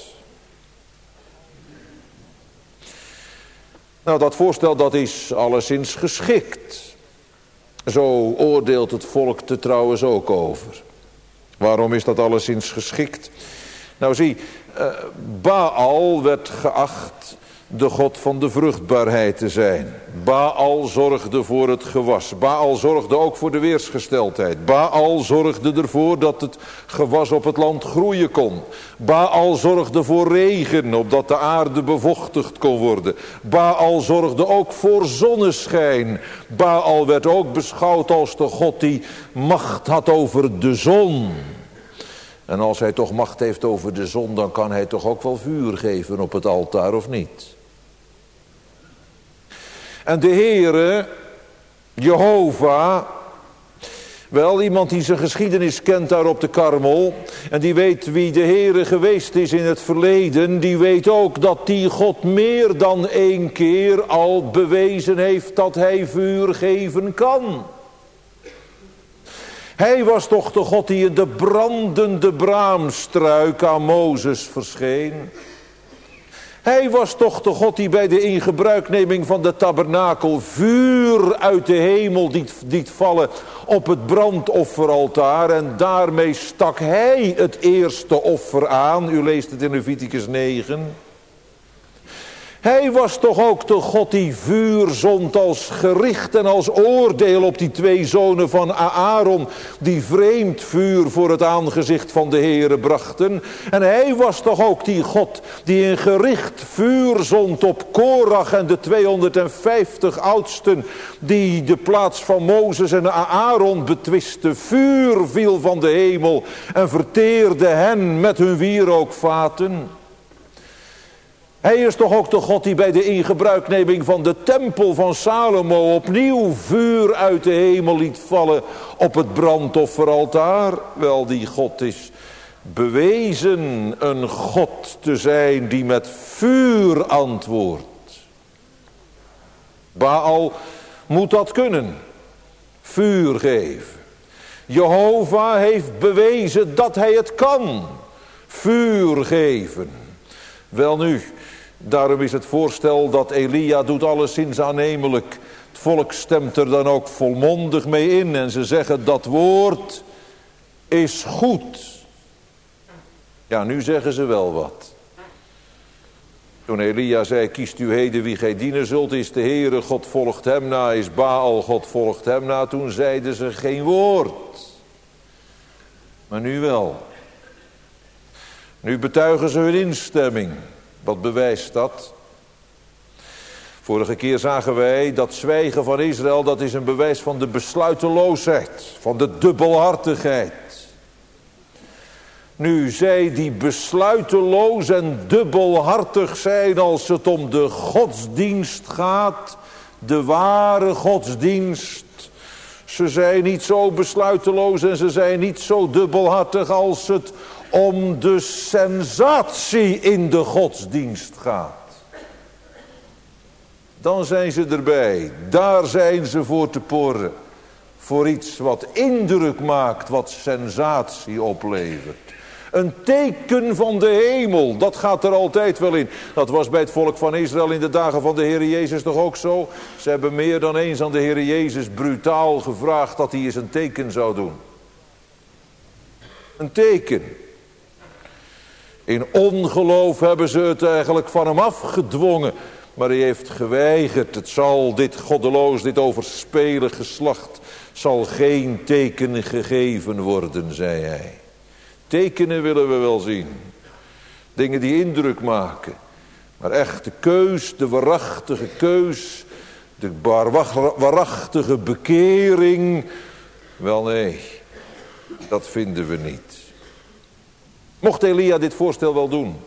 Nou, dat voorstel dat is alleszins geschikt. Zo oordeelt het volk er trouwens ook over. Waarom is dat alleszins geschikt? Nou zie, Baal werd geacht de God van de vruchtbaarheid te zijn. Baal zorgde voor het gewas. Baal zorgde ook voor de weersgesteldheid. Baal zorgde ervoor dat het gewas op het land groeien kon. Baal zorgde voor regen, opdat de aarde bevochtigd kon worden. Baal zorgde ook voor zonneschijn. Baal werd ook beschouwd als de God die macht had over de zon. En als hij toch macht heeft over de zon, dan kan hij toch ook wel vuur geven op het altaar, of niet? En de Heere, Jehovah, wel iemand die zijn geschiedenis kent daar op de Karmel, en die weet wie de Heere geweest is in het verleden, die weet ook dat die God meer dan 1 keer al bewezen heeft dat hij vuur geven kan. Hij was toch de God die in de brandende braamstruik aan Mozes verscheen. Hij was toch de God die bij de ingebruikneming van de tabernakel vuur uit de hemel liet vallen op het brandofferaltaar. En daarmee stak hij het eerste offer aan. U leest het in Leviticus 9. Hij was toch ook de God die vuur zond als gericht en als oordeel op die 2 zonen van Aaron, die vreemd vuur voor het aangezicht van de Heere brachten. En hij was toch ook die God die een gericht vuur zond op Korach en de 250 oudsten, die de plaats van Mozes en Aaron betwisten. Vuur viel van de hemel en verteerde hen met hun wierookvaten. Hij is toch ook de God die bij de ingebruikneming van de tempel van Salomo opnieuw vuur uit de hemel liet vallen op het brandofferaltaar? Wel, die God is bewezen een God te zijn die met vuur antwoordt. Baal moet dat kunnen. Vuur geven. Jehovah heeft bewezen dat hij het kan. Vuur geven. Welnu, daarom is het voorstel dat Elia doet alleszins aannemelijk. Het volk stemt er dan ook volmondig mee in. En ze zeggen dat woord is goed. Ja, nu zeggen ze wel wat. Toen Elia zei, kiest u heden wie gij dienen zult, is de Heere, God volgt hem na, is Baal, God volgt hem na. Toen zeiden ze geen woord. Maar nu wel. Nu betuigen ze hun instemming. Wat bewijst dat? Vorige keer zagen wij dat zwijgen van Israël, dat is een bewijs van de besluiteloosheid, van de dubbelhartigheid. Nu, zij die besluiteloos en dubbelhartig zijn als het om de godsdienst gaat, de ware godsdienst, ze zijn niet zo besluiteloos en ze zijn niet zo dubbelhartig als het om de sensatie in de godsdienst gaat. Dan zijn ze erbij, daar zijn ze voor te porren. Voor iets wat indruk maakt, wat sensatie oplevert. Een teken van de hemel, dat gaat er altijd wel in. Dat was bij het volk van Israël in de dagen van de Heer Jezus toch ook zo? Ze hebben meer dan eens aan de Heer Jezus brutaal gevraagd dat hij eens een teken zou doen. Een teken. In ongeloof hebben ze het eigenlijk van hem afgedwongen. Maar hij heeft geweigerd. Het zal dit goddeloos, dit overspelig geslacht, zal geen teken gegeven worden, zei hij. Tekenen willen we wel zien. Dingen die indruk maken. Maar echt de keus, de waarachtige keus, de waarachtige bekering, wel nee, dat vinden we niet. Mocht Elia dit voorstel wel doen?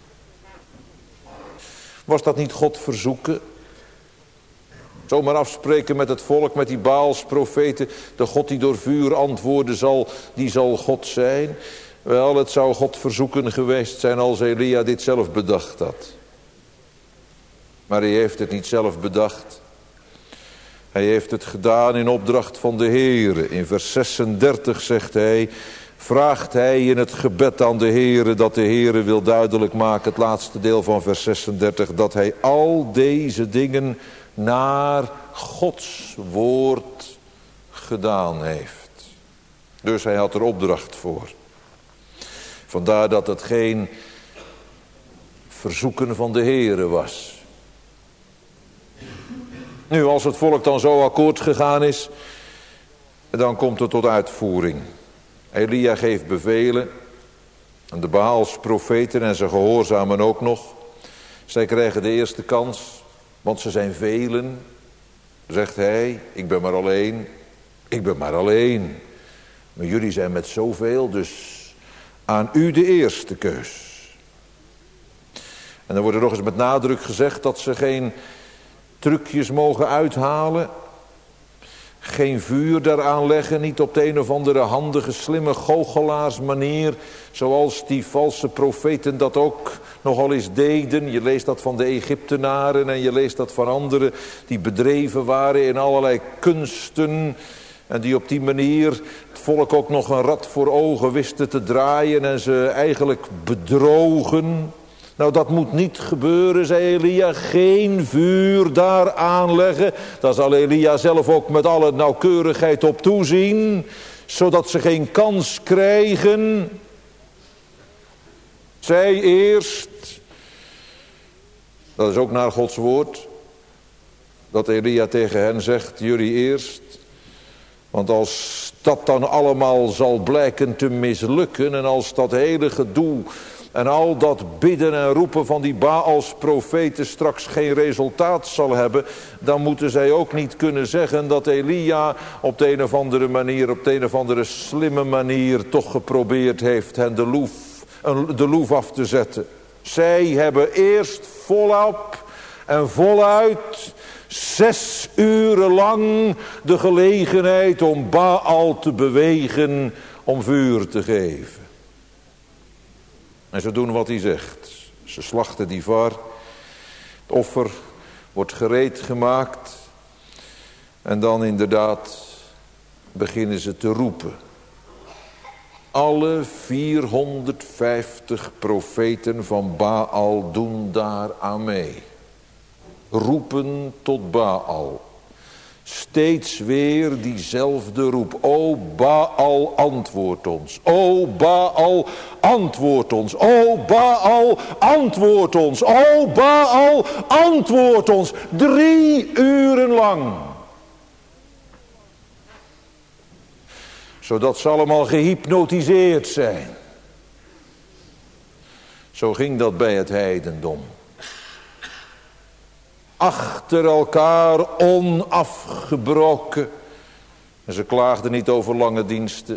Was dat niet God verzoeken? Zomaar afspreken met het volk, met die Baalsprofeten. De God die door vuur antwoorden zal, die zal God zijn. Wel, het zou God verzoeken geweest zijn als Elia dit zelf bedacht had. Maar hij heeft het niet zelf bedacht. Hij heeft het gedaan in opdracht van de Heere. In vers 36 zegt hij, vraagt hij in het gebed aan de Heere, dat de Heere wil duidelijk maken, het laatste deel van vers 36, dat hij al deze dingen naar Gods woord gedaan heeft. Dus hij had er opdracht voor. Vandaar dat het geen verzoeken van de Heere was. Nu, als het volk dan zo akkoord gegaan is, dan komt het tot uitvoering. Elia geeft bevelen. En de Baalsprofeten, en ze gehoorzamen ook nog. Zij krijgen de eerste kans, want ze zijn velen. Zegt hij, ik ben maar alleen. Ik ben maar alleen. Maar jullie zijn met zoveel, dus aan u de eerste keus. En dan wordt er nog eens met nadruk gezegd dat ze geen trucjes mogen uithalen. Geen vuur daaraan leggen, niet op de een of andere handige, slimme goochelaarsmanier, zoals die valse profeten dat ook nogal eens deden. Je leest dat van de Egyptenaren en je leest dat van anderen die bedreven waren in allerlei kunsten. En die op die manier het volk ook nog een rad voor ogen wisten te draaien en ze eigenlijk bedrogen. Nou, dat moet niet gebeuren, zei Elia. Geen vuur daar aanleggen. Daar zal Elia zelf ook met alle nauwkeurigheid op toezien. Zodat ze geen kans krijgen. Zij eerst. Dat is ook naar Gods woord. Dat Elia tegen hen zegt, jullie eerst. Want als dat dan allemaal zal blijken te mislukken. En als dat hele gedoe en al dat bidden en roepen van die Baalsprofeten straks geen resultaat zal hebben, dan moeten zij ook niet kunnen zeggen dat Elia op de een of andere manier, op de een of andere slimme manier toch geprobeerd heeft hen de loef af te zetten. Zij hebben eerst volop en voluit 6 uren lang de gelegenheid om Baal te bewegen om vuur te geven. En ze doen wat hij zegt. Ze slachten die var. Het offer wordt gereed gemaakt. En dan inderdaad beginnen ze te roepen. Alle 450 profeten van Baal doen daar aan mee. Roepen tot Baal. Steeds weer diezelfde roep. O Baal, antwoord ons. O Baal, antwoord ons. O Baal, antwoord ons. O Baal, antwoord ons. 3 uren lang. Zodat ze allemaal gehypnotiseerd zijn. Zo ging dat bij het heidendom. achter elkaar onafgebroken. En ze klaagden niet over lange diensten.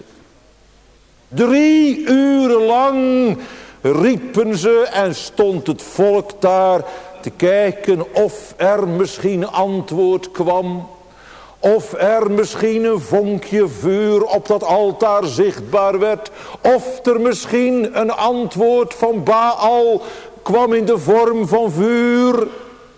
3 uren lang riepen ze en stond het volk daar te kijken of er misschien antwoord kwam. Of er misschien een vonkje vuur op dat altaar zichtbaar werd. Of er misschien een antwoord van Baal kwam in de vorm van vuur.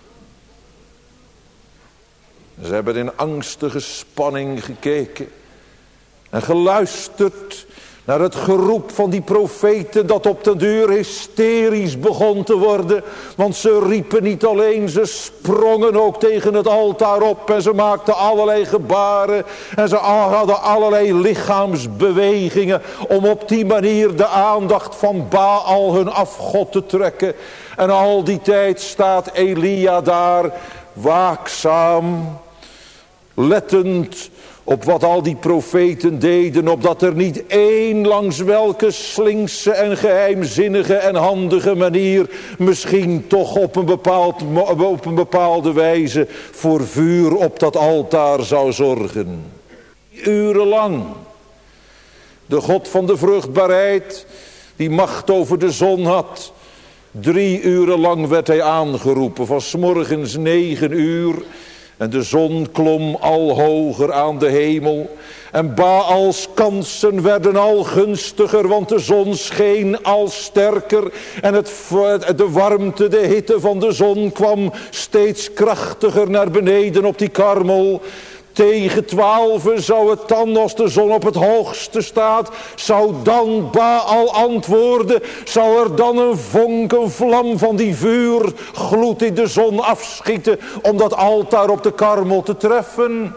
Ze hebben in angstige spanning gekeken. En geluisterd naar het geroep van die profeten dat op den duur hysterisch begon te worden. Want ze riepen niet alleen, ze sprongen ook tegen het altaar op. En ze maakten allerlei gebaren. En ze hadden allerlei lichaamsbewegingen om op die manier de aandacht van Baal, hun afgod, te trekken. En al die tijd staat Elia daar waakzaam, lettend op wat al die profeten deden, opdat er niet één langs welke slinkse en geheimzinnige en handige manier misschien toch op een bepaalde wijze voor vuur op dat altaar zou zorgen. Urenlang. De God van de vruchtbaarheid, die macht over de zon had. 3 uren lang werd hij aangeroepen, van 's morgens 9 uur. En de zon klom al hoger aan de hemel. En Baals kansen werden al gunstiger, want de zon scheen al sterker. En de warmte, de hitte van de zon kwam steeds krachtiger naar beneden op die Karmel. Tegen 12 zou het dan, als de zon op het hoogste staat, zou dan Baal antwoorden. Zal er dan een vonk, een vlam van die vuurgloed in de zon afschieten om dat altaar op de Karmel te treffen?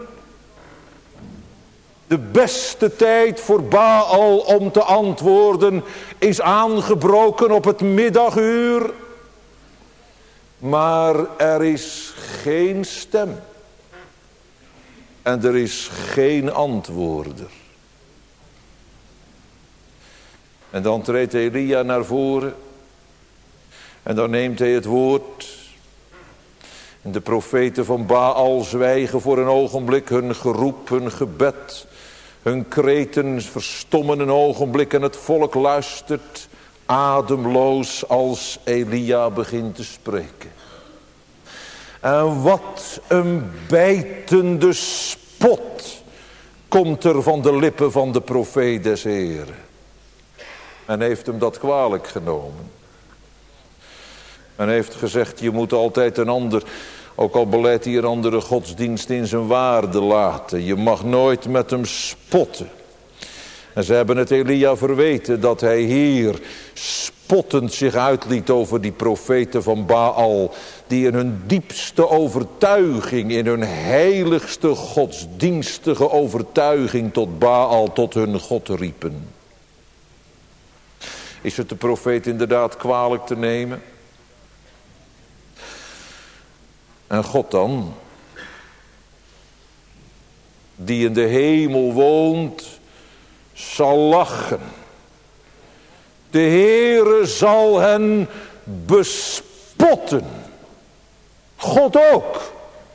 De beste tijd voor Baal om te antwoorden is aangebroken op het middaguur. Maar er is geen stem. En er is geen antwoorder. En dan treedt Elia naar voren. En dan neemt hij het woord. En de profeten van Baal zwijgen voor een ogenblik. Hun geroep, hun gebed, hun kreten verstommen een ogenblik. En het volk luistert ademloos als Elia begint te spreken. En wat een bijtende spot komt er van de lippen van de profeet des Heren. En heeft hem dat kwalijk genomen. En heeft gezegd, je moet altijd een ander, ook al beleidt hij een andere godsdienst, in zijn waarde laten. Je mag nooit met hem spotten. En ze hebben het Elia verweten dat hij hier spottend zich uitliet over die profeten van Baal, die in hun diepste overtuiging, in hun heiligste godsdienstige overtuiging tot Baal, tot hun God riepen. Is het de profeet inderdaad kwalijk te nemen? En God dan, die in de hemel woont, zal lachen. De Heere zal hen bespotten. God ook.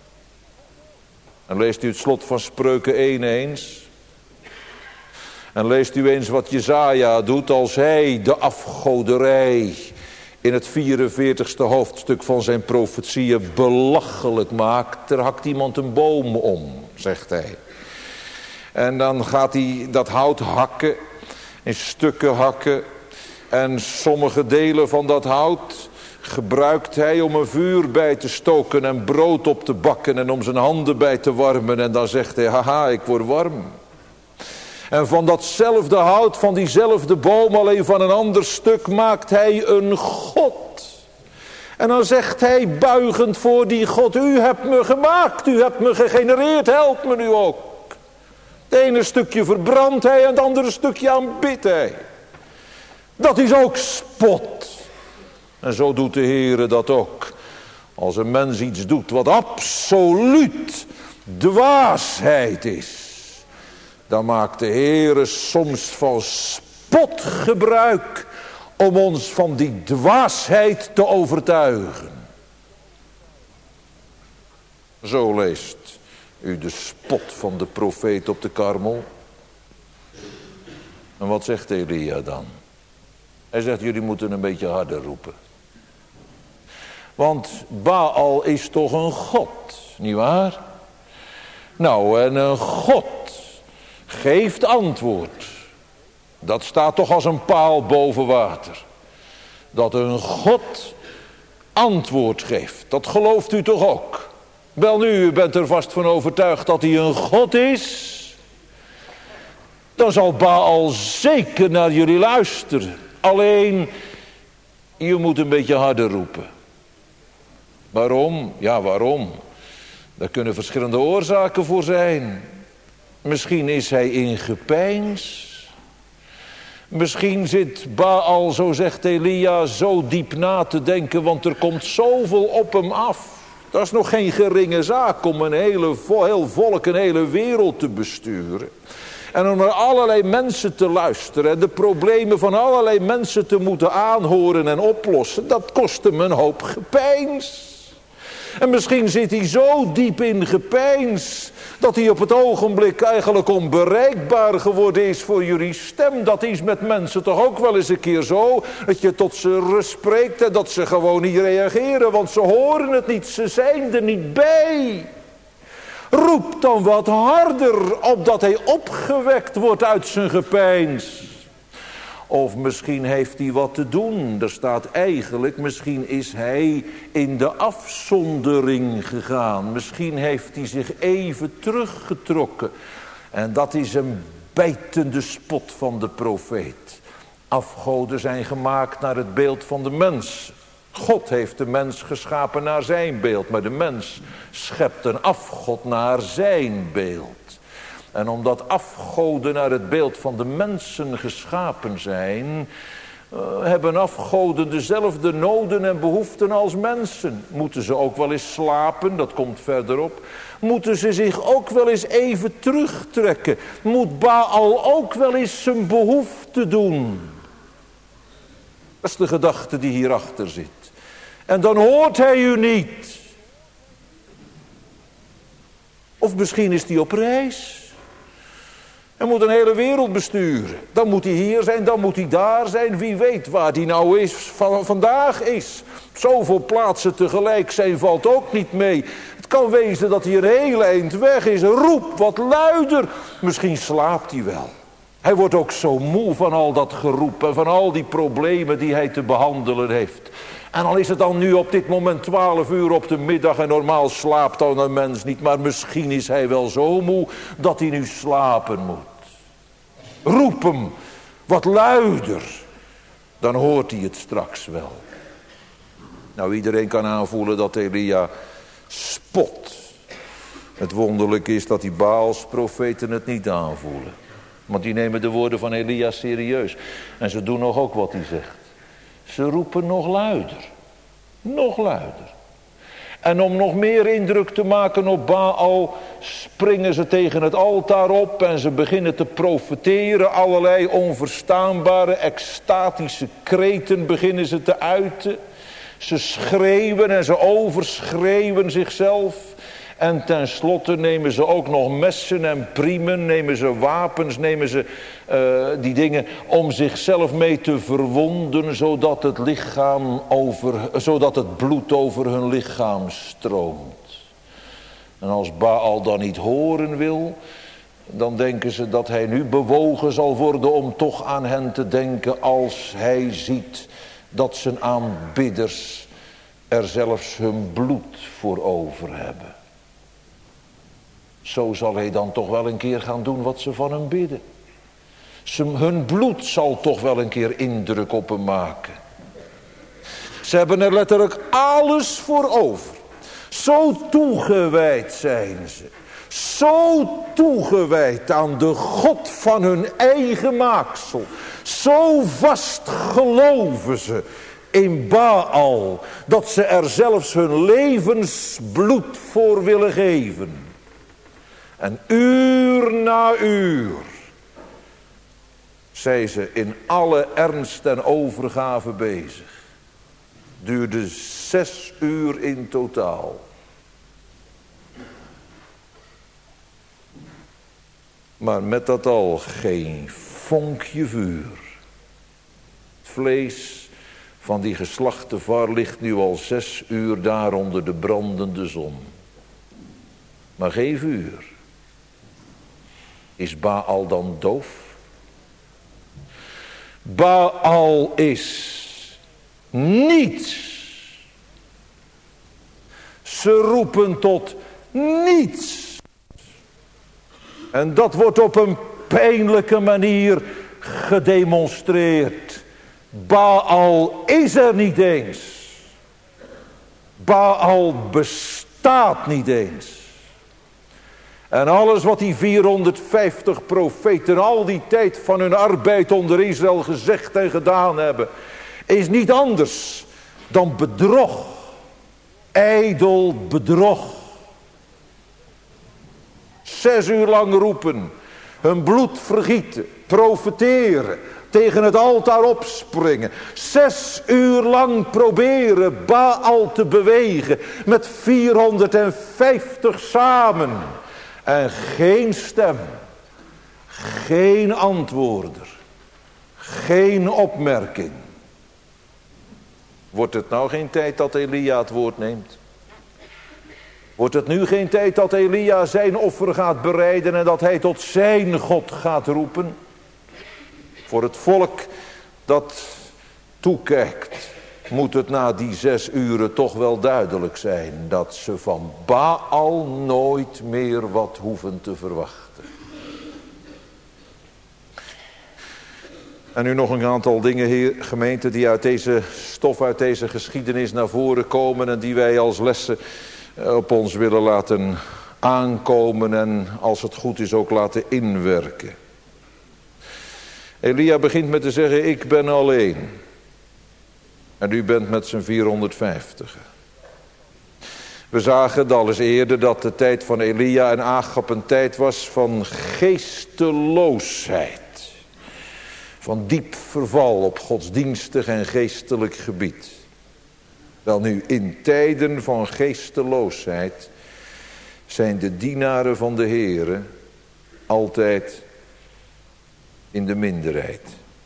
En leest u het slot van Spreuken 1 eens. En leest u eens wat Jesaja doet als hij de afgoderij in het 44ste hoofdstuk van zijn profetieën belachelijk maakt. Er hakt iemand een boom om, zegt hij. En dan gaat hij dat hout hakken, in stukken hakken. En sommige delen van dat hout gebruikt hij om een vuur bij te stoken en brood op te bakken en om zijn handen bij te warmen. En dan zegt hij, haha, ik word warm. En van datzelfde hout, van diezelfde boom, alleen van een ander stuk, maakt hij een God. En dan zegt hij buigend voor die God, u hebt me gemaakt, u hebt me gegenereerd, help me nu ook. Het ene stukje verbrandt hij en het andere stukje aanbidt hij. Dat is ook spot. En zo doet de Heere dat ook. Als een mens iets doet wat absoluut dwaasheid is, dan maakt de Heere soms van spot gebruik om ons van die dwaasheid te overtuigen. Zo leest u de spot van de profeet op de Karmel. En wat zegt Elia dan? Hij zegt, jullie moeten een beetje harder roepen. Want Baal is toch een god, nietwaar? Nou, en een god geeft antwoord. Dat staat toch als een paal boven water. Dat een god antwoord geeft. Dat gelooft u toch ook? Welnu, u bent er vast van overtuigd dat hij een god is. Dan zal Baal zeker naar jullie luisteren. Alleen, je moet een beetje harder roepen. Waarom? Ja, waarom? Daar kunnen verschillende oorzaken voor zijn. Misschien is hij in gepeins. Misschien zit Baal, zo zegt Elia, zo diep na te denken, want er komt zoveel op hem af. Dat is nog geen geringe zaak om een heel volk, een hele wereld te besturen. En om naar allerlei mensen te luisteren en de problemen van allerlei mensen te moeten aanhoren en oplossen, dat kost hem een hoop gepeins. En misschien zit hij zo diep in gepeins dat hij op het ogenblik eigenlijk onbereikbaar geworden is voor jullie stem. Dat is met mensen toch ook wel eens een keer zo, dat je tot ze rust spreekt en dat ze gewoon niet reageren, want ze horen het niet, ze zijn er niet bij. Roep dan wat harder, opdat hij opgewekt wordt uit zijn gepeins. Of misschien heeft hij wat te doen. Er staat eigenlijk, misschien is hij in de afzondering gegaan. Misschien heeft hij zich even teruggetrokken. En dat is een bijtende spot van de profeet. Afgoden zijn gemaakt naar het beeld van de mens. God heeft de mens geschapen naar zijn beeld. Maar de mens schept een afgod naar zijn beeld. En omdat afgoden naar het beeld van de mensen geschapen zijn, hebben afgoden dezelfde noden en behoeften als mensen. Moeten ze ook wel eens slapen, dat komt verderop. Moeten ze zich ook wel eens even terugtrekken. Moet Baal ook wel eens zijn behoefte doen. Dat is de gedachte die hierachter zit. En dan hoort hij u niet. Of misschien is hij op reis. Hij moet een hele wereld besturen. Dan moet hij hier zijn, dan moet hij daar zijn. Wie weet waar hij nou is, vandaag is. Zoveel plaatsen tegelijk zijn valt ook niet mee. Het kan wezen dat hij een hele eind weg is. Roep wat luider. Misschien slaapt hij wel. Hij wordt ook zo moe van al dat geroep en van al die problemen die hij te behandelen heeft. En al is het dan nu op dit moment 12 uur op de middag en normaal slaapt dan een mens niet. Maar misschien is hij wel zo moe dat hij nu slapen moet. Roep hem wat luider. Dan hoort hij het straks wel. Nou, iedereen kan aanvoelen dat Elia spot. Het wonderlijke is dat die Baals profeten het niet aanvoelen. Want die nemen de woorden van Elia serieus. En ze doen nog ook wat hij zegt. Ze roepen nog luider. Nog luider. En om nog meer indruk te maken op Baal, springen ze tegen het altaar op en ze beginnen te profeteren. Allerlei onverstaanbare, extatische kreten beginnen ze te uiten. Ze schreeuwen en ze overschreeuwen zichzelf. En tenslotte nemen ze ook nog messen en priemen, nemen ze wapens, nemen ze die dingen om zichzelf mee te verwonden, zodat het bloed over hun lichaam stroomt. En als Baal dan niet horen wil, dan denken ze dat hij nu bewogen zal worden om toch aan hen te denken als hij ziet dat zijn aanbidders er zelfs hun bloed voor over hebben. Zo zal hij dan toch wel een keer gaan doen wat ze van hem bidden. Hun bloed zal toch wel een keer indruk op hem maken. Ze hebben er letterlijk alles voor over. Zo toegewijd zijn ze. Zo toegewijd aan de God van hun eigen maaksel. Zo vast geloven ze in Baal, dat ze er zelfs hun levensbloed voor willen geven. En uur na uur zijn ze in alle ernst en overgave bezig. Duurde 6 uur in totaal. Maar met dat al geen vonkje vuur. Het vlees van die geslachte var ligt nu al 6 uur daar onder de brandende zon. Maar geen vuur. Is Baal dan doof? Baal is niets. Ze roepen tot niets. En dat wordt op een pijnlijke manier gedemonstreerd. Baal is er niet eens. Baal bestaat niet eens. En alles wat die 450 profeten al die tijd van hun arbeid onder Israël gezegd en gedaan hebben, is niet anders dan bedrog. Ijdel bedrog. 6 uur lang roepen, hun bloed vergieten, profeteren, tegen het altaar opspringen. 6 uur lang proberen Baal te bewegen met 450 samen. En geen stem, geen antwoorder, geen opmerking. Wordt het nou geen tijd dat Elia het woord neemt? Wordt het nu geen tijd dat Elia zijn offer gaat bereiden en dat hij tot zijn God gaat roepen? Voor het volk dat toekijkt, moet het na die 6 uren toch wel duidelijk zijn dat ze van Baal nooit meer wat hoeven te verwachten. En nu nog een aantal dingen, heer, gemeente, die uit deze stof, uit deze geschiedenis naar voren komen en die wij als lessen op ons willen laten aankomen en als het goed is ook laten inwerken. Elia begint met te zeggen, ik ben alleen. En u bent met z'n 450. We zagen al eens eerder dat de tijd van Elia en Agab een tijd was van geesteloosheid. Van diep verval op godsdienstig en geestelijk gebied. Wel nu, in tijden van geesteloosheid zijn de dienaren van de Heere altijd in de minderheid.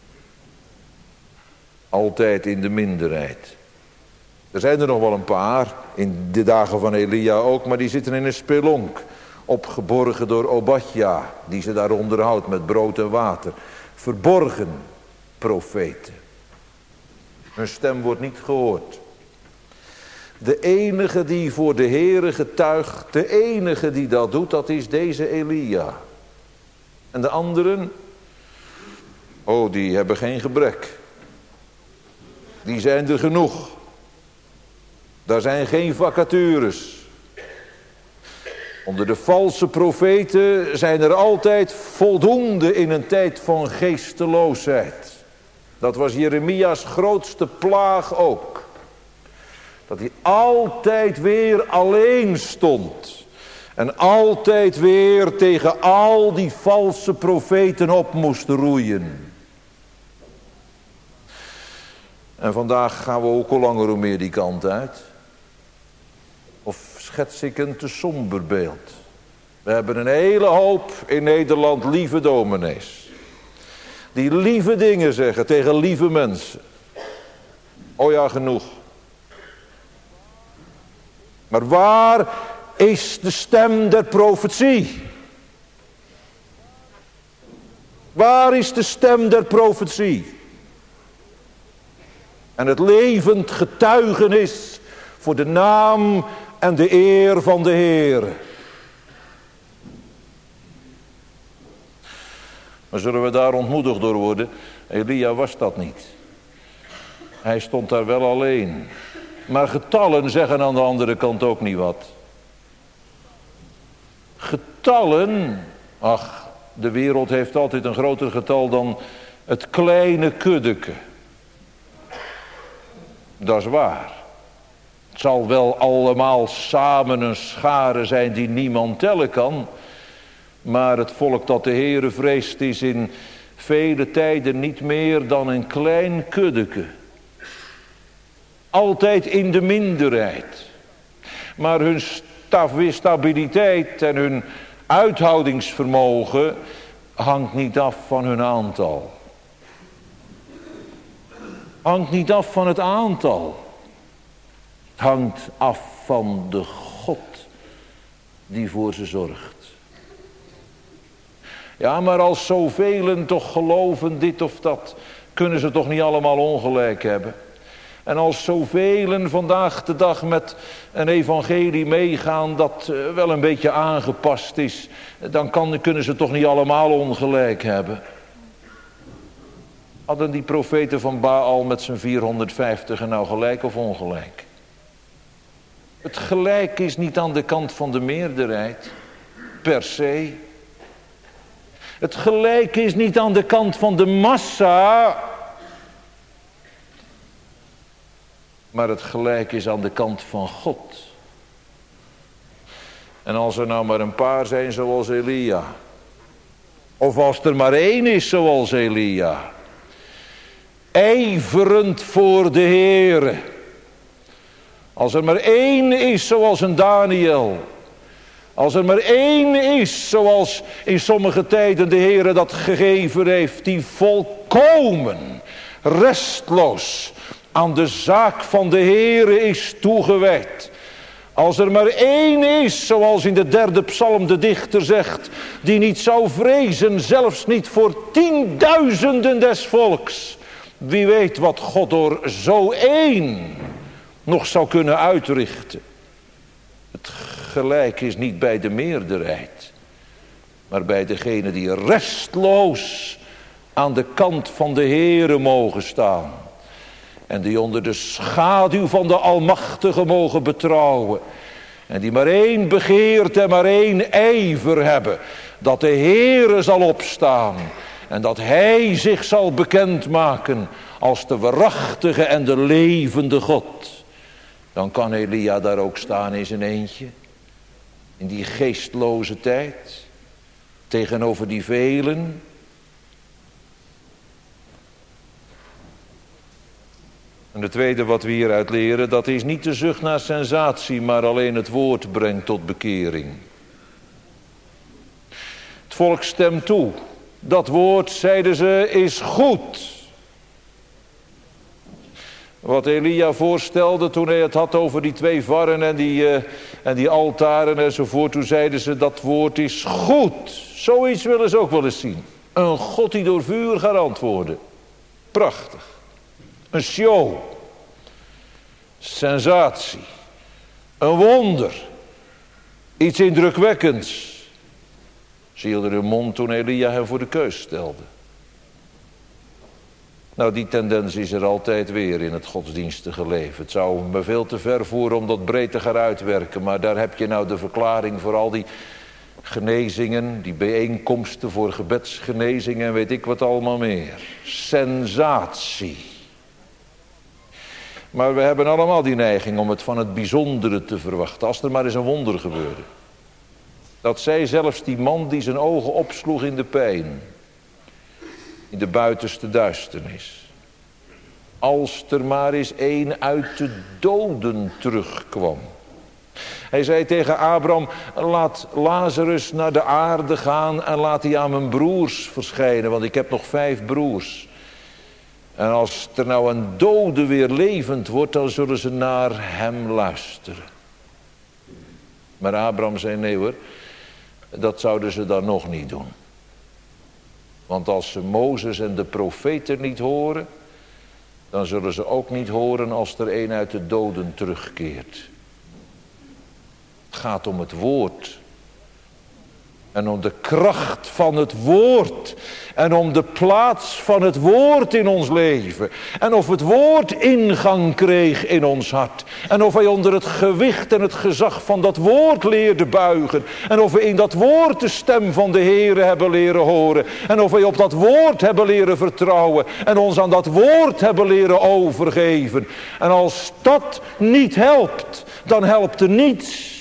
Altijd in de minderheid. Er zijn er nog wel een paar, in de dagen van Elia ook, maar die zitten in een spelonk. Opgeborgen door Obadja, die ze daar onderhoudt met brood en water. Verborgen profeten. Hun stem wordt niet gehoord. De enige die voor de Heere getuigt, de enige die dat doet, dat is deze Elia. En de anderen, oh, die hebben geen gebrek. Die zijn er genoeg. Daar zijn geen vacatures. Onder de valse profeten zijn er altijd voldoende in een tijd van geesteloosheid. Dat was Jeremia's grootste plaag ook. Dat hij altijd weer alleen stond. En altijd weer tegen al die valse profeten op moest roeien. En vandaag gaan we ook hoe langer hoe meer die kant uit. Of schets ik een te somber beeld. We hebben een hele hoop in Nederland lieve dominees. Die lieve dingen zeggen tegen lieve mensen. Oh ja, genoeg. Maar waar is de stem der profetie? Waar is de stem der profetie? En het levend getuigenis voor de naam en de eer van de Heer. Maar zullen we daar ontmoedigd door worden? Elia was dat niet. Hij stond daar wel alleen. Maar getallen zeggen aan de andere kant ook niet wat. Getallen, ach, de wereld heeft altijd een groter getal dan het kleine kuddeke. Dat is waar. Het zal wel allemaal samen een schare zijn die niemand tellen kan. Maar het volk dat de Heere vreest is in vele tijden niet meer dan een klein kuddeke. Altijd in de minderheid. Maar hun stabiliteit en hun uithoudingsvermogen hangt niet af van hun aantal. Hangt niet af van het aantal. Het hangt af van de God die voor ze zorgt. Ja, maar als zoveel toch geloven dit of dat, kunnen ze toch niet allemaal ongelijk hebben. En als zoveel vandaag de dag met een evangelie meegaan dat wel een beetje aangepast is, dan kunnen ze toch niet allemaal ongelijk hebben. Hadden die profeten van Baal met zijn 450 nou gelijk of ongelijk? Het gelijk is niet aan de kant van de meerderheid, per se. Het gelijk is niet aan de kant van de massa, maar het gelijk is aan de kant van God. En als er nou maar een paar zijn zoals Elia, of als er maar één is zoals Elia, ijverend voor de Heere. Als er maar één is zoals een Daniel. Als er maar één is zoals in sommige tijden de Heere dat gegeven heeft, die volkomen, restloos aan de zaak van de Heere is toegewijd. Als er maar één is, zoals in de 3e psalm de dichter zegt, die niet zou vrezen, zelfs niet voor 10.000 des volks. Wie weet wat God door zo één nog zou kunnen uitrichten. Het gelijk is niet bij de meerderheid, maar bij degene die restloos aan de kant van de Heere mogen staan. En die onder de schaduw van de Almachtige mogen betrouwen. En die maar één begeert en maar één ijver hebben. Dat de Heere zal opstaan. En dat Hij zich zal bekendmaken als de waarachtige en de levende God. Dan kan Elia daar ook staan in zijn eentje. In die geestloze tijd. Tegenover die velen. En het tweede wat we hieruit leren, dat is niet de zucht naar sensatie, maar alleen het woord brengt tot bekering. Het volk stemt toe. Dat woord, zeiden ze, is goed. Wat Elia voorstelde toen hij het had over die 2 varren en die altaren enzovoort. Toen zeiden ze, dat woord is goed. Zoiets willen ze ook wel eens zien. Een God die door vuur gaat antwoorden. Prachtig. Een show. Sensatie. Een wonder. Iets indrukwekkends. Ze hielden hun mond toen Elia hem voor de keus stelde. Nou, die tendens is er altijd weer in het godsdienstige leven. Het zou me veel te ver voeren om dat breed te gaan uitwerken. Maar daar heb je nou de verklaring voor al die genezingen, die bijeenkomsten voor gebedsgenezingen en weet ik wat allemaal meer. Sensatie. Maar we hebben allemaal die neiging om het van het bijzondere te verwachten. Als er maar eens een wonder gebeurde. Dat zei zelfs die man die zijn ogen opsloeg in de pijn. In de buitenste duisternis. Als er maar eens één uit de doden terugkwam. Hij zei tegen Abraham, laat Lazarus naar de aarde gaan en laat hij aan mijn broers verschijnen, want ik heb nog 5 broers. En als er nou een dode weer levend wordt, dan zullen ze naar hem luisteren. Maar Abraham zei, nee hoor, dat zouden ze dan nog niet doen. Want als ze Mozes en de profeten niet horen, dan zullen ze ook niet horen als er een uit de doden terugkeert. Het gaat om het woord. En om de kracht van het woord. En om de plaats van het woord in ons leven. En of het woord ingang kreeg in ons hart. En of wij onder het gewicht en het gezag van dat woord leerden buigen. En of we in dat woord de stem van de Heere hebben leren horen. En of wij op dat woord hebben leren vertrouwen. En ons aan dat woord hebben leren overgeven. En als dat niet helpt, dan helpt er niets.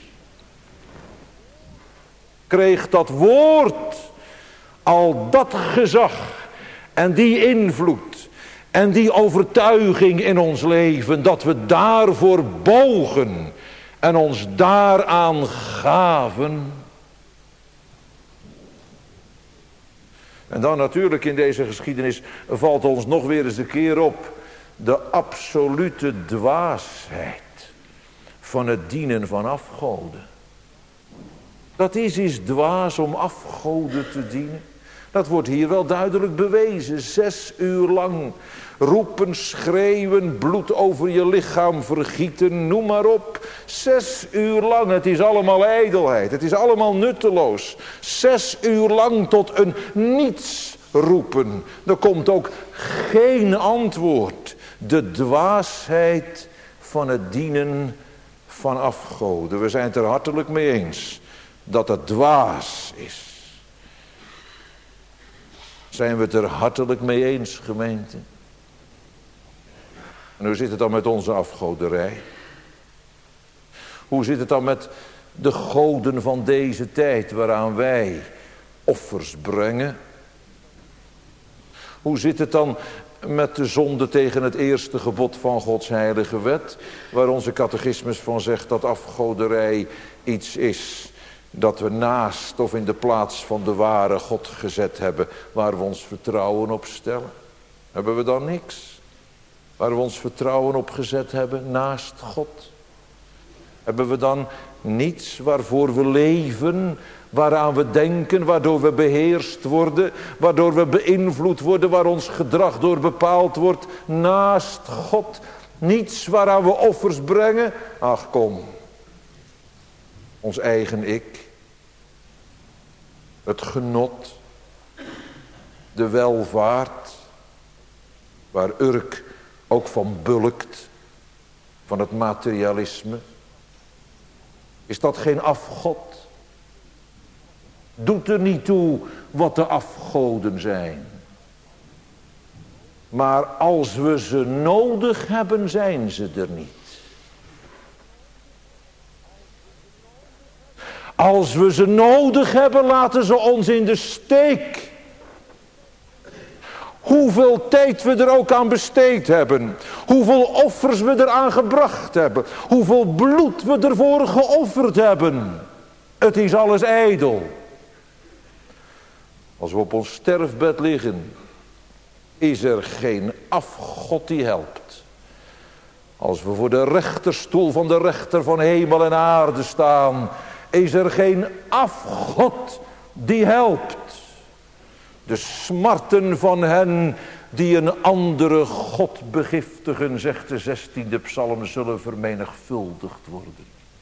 Kreeg dat woord al dat gezag en die invloed en die overtuiging in ons leven, dat we daarvoor bogen en ons daaraan gaven. En dan natuurlijk in deze geschiedenis valt ons nog weer eens een keer op de absolute dwaasheid van het dienen van afgoden. Dat is dwaas om afgoden te dienen. Dat wordt hier wel duidelijk bewezen. 6 uur lang roepen, schreeuwen, bloed over je lichaam vergieten, noem maar op. 6 uur lang, het is allemaal ijdelheid, het is allemaal nutteloos. 6 uur lang tot een niets roepen. Er komt ook geen antwoord. De dwaasheid van het dienen van afgoden. We zijn het er hartelijk mee eens dat het dwaas is. Zijn we het er hartelijk mee eens, gemeente? En hoe zit het dan met onze afgoderij? Hoe zit het dan met de goden van deze tijd waaraan wij offers brengen? Hoe zit het dan met de zonde tegen het eerste gebod van Gods heilige wet, waar onze catechismus van zegt dat afgoderij iets is dat we naast of in de plaats van de ware God gezet hebben, waar we ons vertrouwen op stellen? Hebben we dan niks waar we ons vertrouwen op gezet hebben naast God? Hebben we dan niets waarvoor we leven, waaraan we denken, waardoor we beheerst worden, waardoor we beïnvloed worden, waar ons gedrag door bepaald wordt, naast God? Niets waaraan we offers brengen? Ach kom, ons eigen ik, het genot, de welvaart, waar Urk ook van bulkt, van het materialisme. Is dat geen afgod? Doet er niet toe wat de afgoden zijn. Maar als we ze nodig hebben, zijn ze er niet. Als we ze nodig hebben, laten ze ons in de steek. Hoeveel tijd we er ook aan besteed hebben. Hoeveel offers we eraan gebracht hebben. Hoeveel bloed we ervoor geofferd hebben. Het is alles ijdel. Als we op ons sterfbed liggen, is er geen afgod die helpt. Als we voor de rechterstoel van de rechter van hemel en aarde staan, is er geen afgod die helpt. De smarten van hen die een andere God begiftigen, zegt de 16e psalm, zullen vermenigvuldigd worden.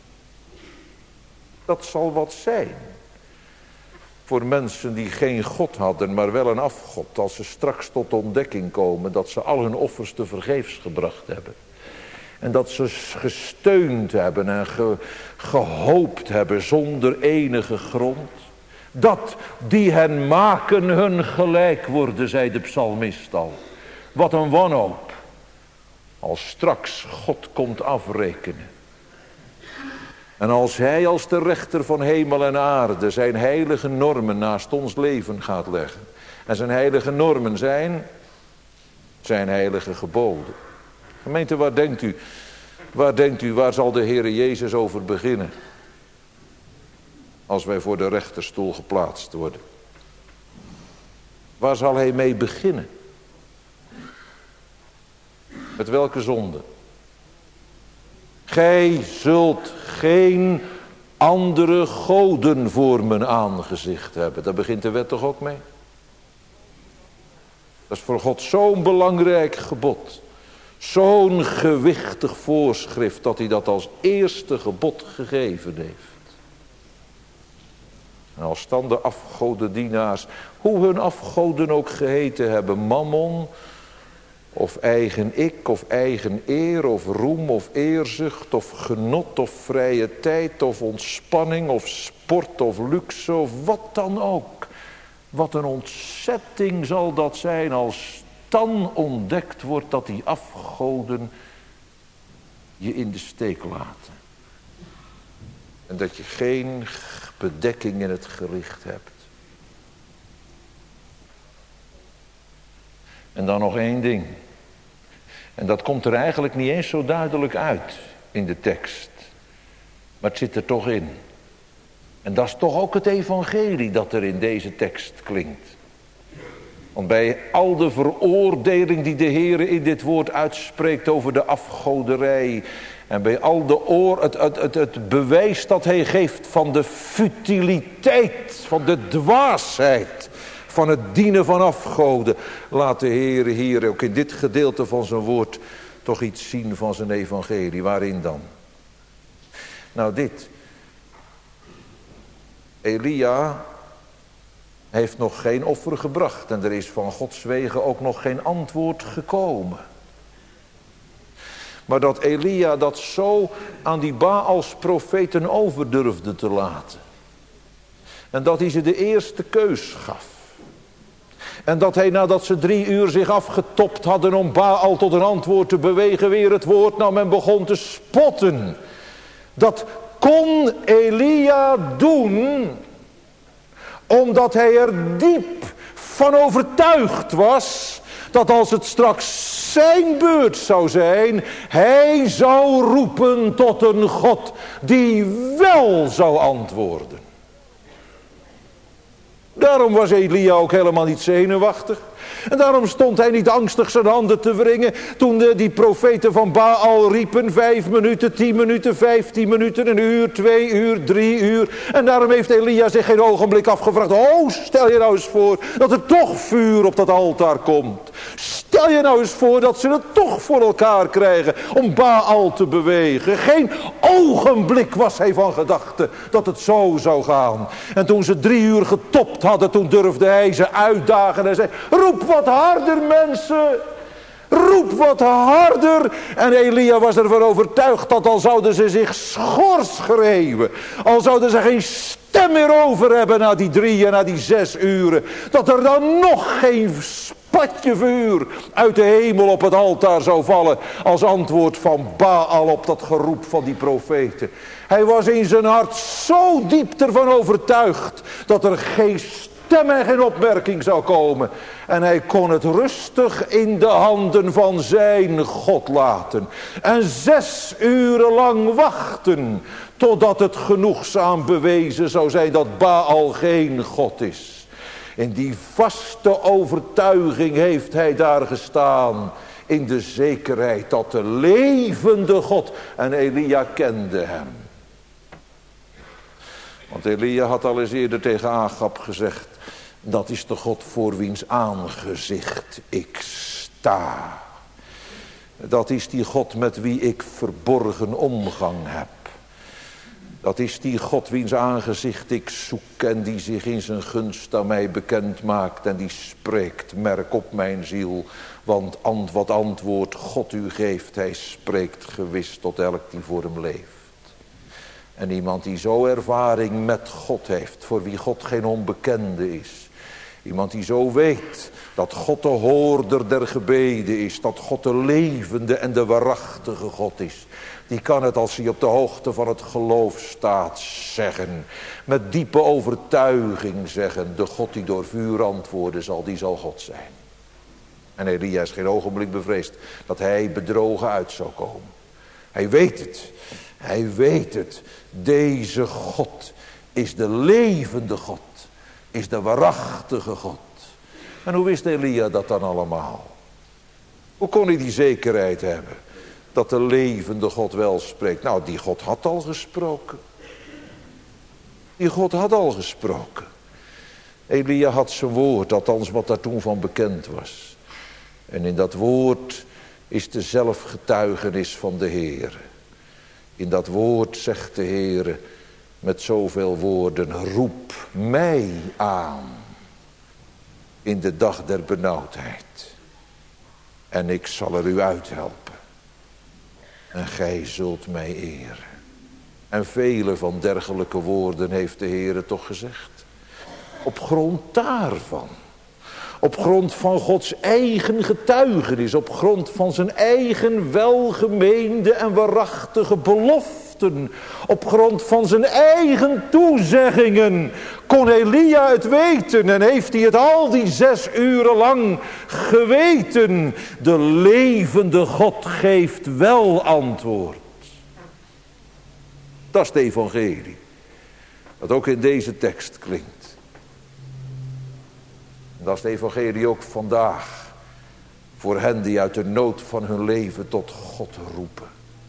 Dat zal wat zijn. Voor mensen die geen God hadden, maar wel een afgod. Als ze straks tot ontdekking komen dat ze al hun offers tevergeefs gebracht hebben. En dat ze gesteund hebben en gehoopt hebben zonder enige grond. Dat die hen maken hun gelijk worden, zei de psalmist al. Wat een wanhoop. Als straks God komt afrekenen. En als hij als de rechter van hemel en aarde zijn heilige normen naast ons leven gaat leggen. En zijn heilige normen zijn heilige geboden. Gemeente, waar denkt u? Waar zal de Heere Jezus over beginnen? Als wij voor de rechterstoel geplaatst worden. Waar zal hij mee beginnen? Met welke zonde? Gij zult geen andere goden voor mijn aangezicht hebben. Daar begint de wet toch ook mee? Dat is voor God zo'n belangrijk gebod. Zo'n gewichtig voorschrift dat hij dat als eerste gebod gegeven heeft. En als dan de afgodendienaars, hoe hun afgoden ook geheten hebben, mammon, of eigen ik, of eigen eer, of roem, of eerzucht, of genot, of vrije tijd, of ontspanning, of sport, of luxe, of wat dan ook. Wat een ontzetting zal dat zijn als dan ontdekt wordt dat die afgoden je in de steek laten. En dat je geen bedekking in het gericht hebt. En dan nog één ding. En dat komt er eigenlijk niet eens zo duidelijk uit in de tekst. Maar het zit er toch in. En dat is toch ook het evangelie dat er in deze tekst klinkt. Want bij al de veroordeling die de Heer in dit woord uitspreekt over de afgoderij, en bij al het bewijs dat hij geeft van de futiliteit, van de dwaasheid, van het dienen van afgoden, laat de Heer hier ook in dit gedeelte van zijn woord toch iets zien van zijn evangelie. Waarin dan? Nou dit. Elia heeft nog geen offer gebracht en er is van Gods wegen ook nog geen antwoord gekomen. Maar dat Elia dat zo aan die Baals profeten over durfde te laten. En dat hij ze de eerste keus gaf. En dat hij nadat ze 3 uur zich afgetopt hadden om Baal tot een antwoord te bewegen, weer het woord nam en begon te spotten. Dat kon Elia doen omdat hij er diep van overtuigd was dat als het straks zijn beurt zou zijn, hij zou roepen tot een God die wel zou antwoorden. Daarom was Elia ook helemaal niet zenuwachtig. En daarom stond hij niet angstig zijn handen te wringen toen die profeten van Baal riepen 5 minuten, 10 minuten, 15 minuten, 1 uur, 2 uur, 3 uur. En daarom heeft Elia zich geen ogenblik afgevraagd. Oh, stel je nou eens voor dat er toch vuur op dat altaar komt. Stel je nou eens voor dat ze het toch voor elkaar krijgen om Baal te bewegen. Geen ogenblik was hij van gedachte dat het zo zou gaan. En toen ze 3 uur getopt hadden, toen durfde hij ze uitdagen en zei: roep wat harder, mensen. Roep wat harder. En Elia was ervan overtuigd dat al zouden ze zich schor schreeuwen, al zouden ze geen stem meer over hebben na die 3 en na die 6 uren, dat er dan nog geen spatje vuur uit de hemel op het altaar zou vallen als antwoord van Baal op dat geroep van die profeten. Hij was in zijn hart zo diep ervan overtuigd dat er geen stem en geen opmerking zou komen. En hij kon het rustig in de handen van zijn God laten. En 6 uren lang wachten totdat het genoegzaam bewezen zou zijn dat Baal geen God is. In die vaste overtuiging heeft hij daar gestaan, in de zekerheid dat de levende God, en Elia kende hem. Want Elia had al eens eerder tegen Agab gezegd: dat is de God voor wiens aangezicht ik sta. Dat is die God met wie ik verborgen omgang heb. Dat is die God wiens aangezicht ik zoek en die zich in zijn gunst aan mij bekend maakt en die spreekt: merk op mijn ziel, want wat antwoord God u geeft, hij spreekt gewis tot elk die voor hem leeft. En iemand die zo ervaring met God heeft, voor wie God geen onbekende is. Iemand die zo weet dat God de hoorder der gebeden is, dat God de levende en de waarachtige God is. Die kan het, als hij op de hoogte van het geloof staat, zeggen. Met diepe overtuiging zeggen: de God die door vuur antwoorden zal, die zal God zijn. En Elia is geen ogenblik bevreesd dat hij bedrogen uit zou komen. Hij weet het. Hij weet het. Deze God is de levende God. Is de waarachtige God. En hoe wist Elia dat dan allemaal? Hoe kon hij die zekerheid hebben dat de levende God wel spreekt? Nou, die God had al gesproken. Die God had al gesproken. Elia had zijn woord, althans wat daar toen van bekend was. En in dat woord is de zelfgetuigenis van de Heer. In dat woord zegt de Heer met zoveel woorden: roep mij aan in de dag der benauwdheid. En ik zal er u uithelpen. En gij zult mij eren. En vele van dergelijke woorden heeft de Heer toch gezegd. Op grond daarvan. Op grond van Gods eigen getuigenis. Op grond van zijn eigen welgemeende en waarachtige beloften. Op grond van zijn eigen toezeggingen kon Elia het weten. En heeft hij het al die 6 uren lang geweten. De levende God geeft wel antwoord. Dat is het evangelie. Dat ook in deze tekst klinkt. En dat is het evangelie ook vandaag. Voor hen die uit de nood van hun leven tot God roepen.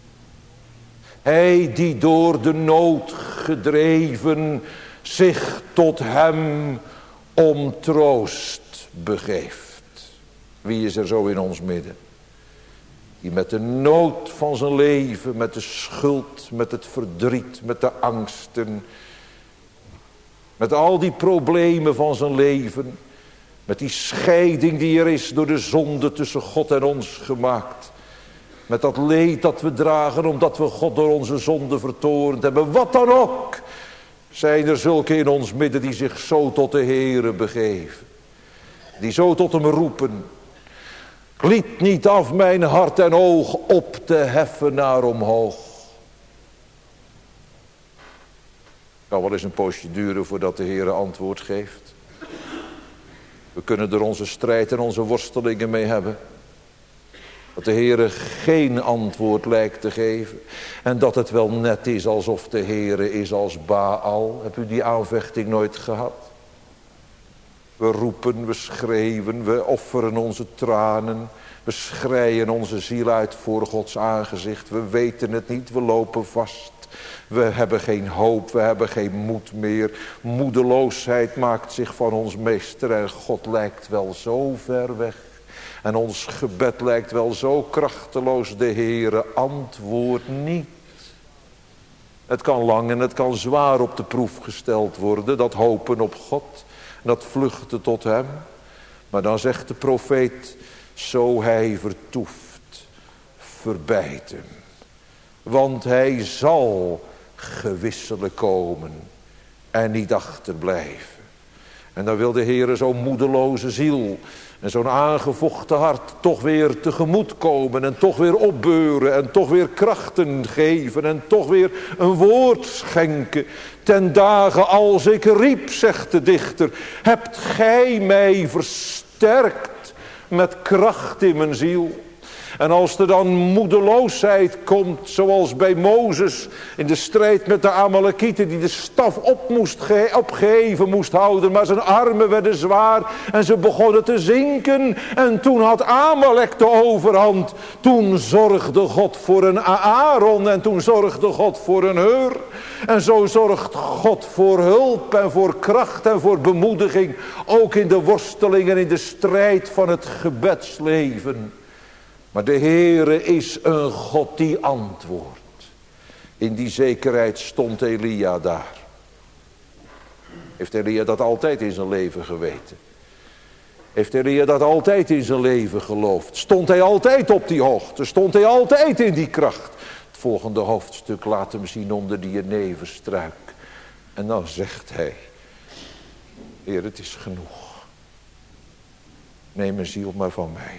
Hij die door de nood gedreven zich tot hem om troost begeeft. Wie is er zo in ons midden? Die met de nood van zijn leven, met de schuld, met het verdriet, met de angsten, met al die problemen van zijn leven, met die scheiding die er is door de zonde tussen God en ons gemaakt, met dat leed dat we dragen omdat we God door onze zonde vertoornd hebben, wat dan ook, zijn er zulke in ons midden die zich zo tot de Heere begeven, die zo tot hem roepen. Liet niet af mijn hart en oog op te heffen naar omhoog. Het kan wel eens een poosje duren voordat de Heere antwoord geeft. We kunnen er onze strijd en onze worstelingen mee hebben. Dat de Heere geen antwoord lijkt te geven. En dat het wel net is alsof de Heere is als Baal. Hebt u die aanvechting nooit gehad? We roepen, we schreeuwen, we offeren onze tranen. We schreien onze ziel uit voor Gods aangezicht. We weten het niet, we lopen vast. We hebben geen hoop, we hebben geen moed meer. Moedeloosheid maakt zich van ons meester en God lijkt wel zo ver weg. En ons gebed lijkt wel zo krachteloos. De Heere antwoordt niet. Het kan lang en het kan zwaar op de proef gesteld worden. Dat hopen op God. Dat vluchten tot hem. Maar dan zegt de profeet. Zo hij vertoeft. Verbijt hem. Want hij zal gewisselijk komen. En niet achterblijven. En dan wil de Heere zo'n moedeloze ziel. En zo'n aangevochten hart toch weer tegemoet komen. En toch weer opbeuren. En toch weer krachten geven. En toch weer een woord schenken. Ten dagen als ik riep, zegt de dichter. Hebt gij mij versterkt met kracht in mijn ziel. En als er dan moedeloosheid komt, zoals bij Mozes in de strijd met de Amalekieten, die de staf opgeheven moest houden, maar zijn armen werden zwaar en ze begonnen te zinken. En toen had Amalek de overhand. Toen zorgde God voor een Aaron en toen zorgde God voor een Hur. En zo zorgt God voor hulp en voor kracht en voor bemoediging, ook in de worsteling en in de strijd van het gebedsleven. Maar de Heere is een God die antwoordt. In die zekerheid stond Elia daar. Heeft Elia dat altijd in zijn leven geweten? Heeft Elia dat altijd in zijn leven geloofd? Stond hij altijd op die hoogte? Stond hij altijd in die kracht? Het volgende hoofdstuk laat hem zien onder die jeneverstruik. En dan zegt hij. Heer, het is genoeg. Neem mijn ziel maar van mij.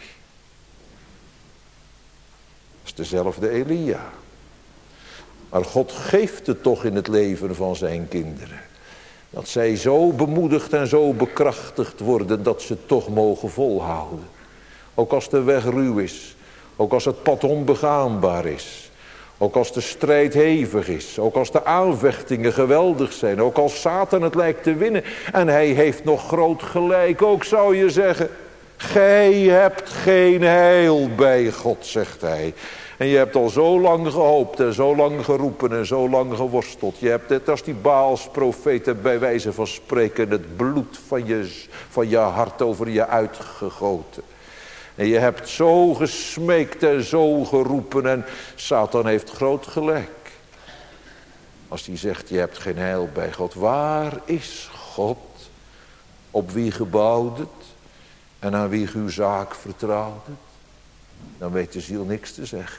Dat is dezelfde Elia. Maar God geeft het toch in het leven van zijn kinderen. Dat zij zo bemoedigd en zo bekrachtigd worden dat ze toch mogen volhouden. Ook als de weg ruw is. Ook als het pad onbegaanbaar is. Ook als de strijd hevig is. Ook als de aanvechtingen geweldig zijn. Ook als Satan het lijkt te winnen. En hij heeft nog groot gelijk ook, zou je zeggen. Gij hebt geen heil bij God, zegt hij. En je hebt al zo lang gehoopt en zo lang geroepen en zo lang geworsteld. Je hebt net als die Baalsprofeten bij wijze van spreken het bloed van je hart over je uitgegoten. En je hebt zo gesmeekt en zo geroepen en Satan heeft groot gelijk. Als hij zegt je hebt geen heil bij God. Waar is God? Op wie gebouwd het? En aan wie uw zaak vertrouwt het? Dan weet de ziel niks te zeggen.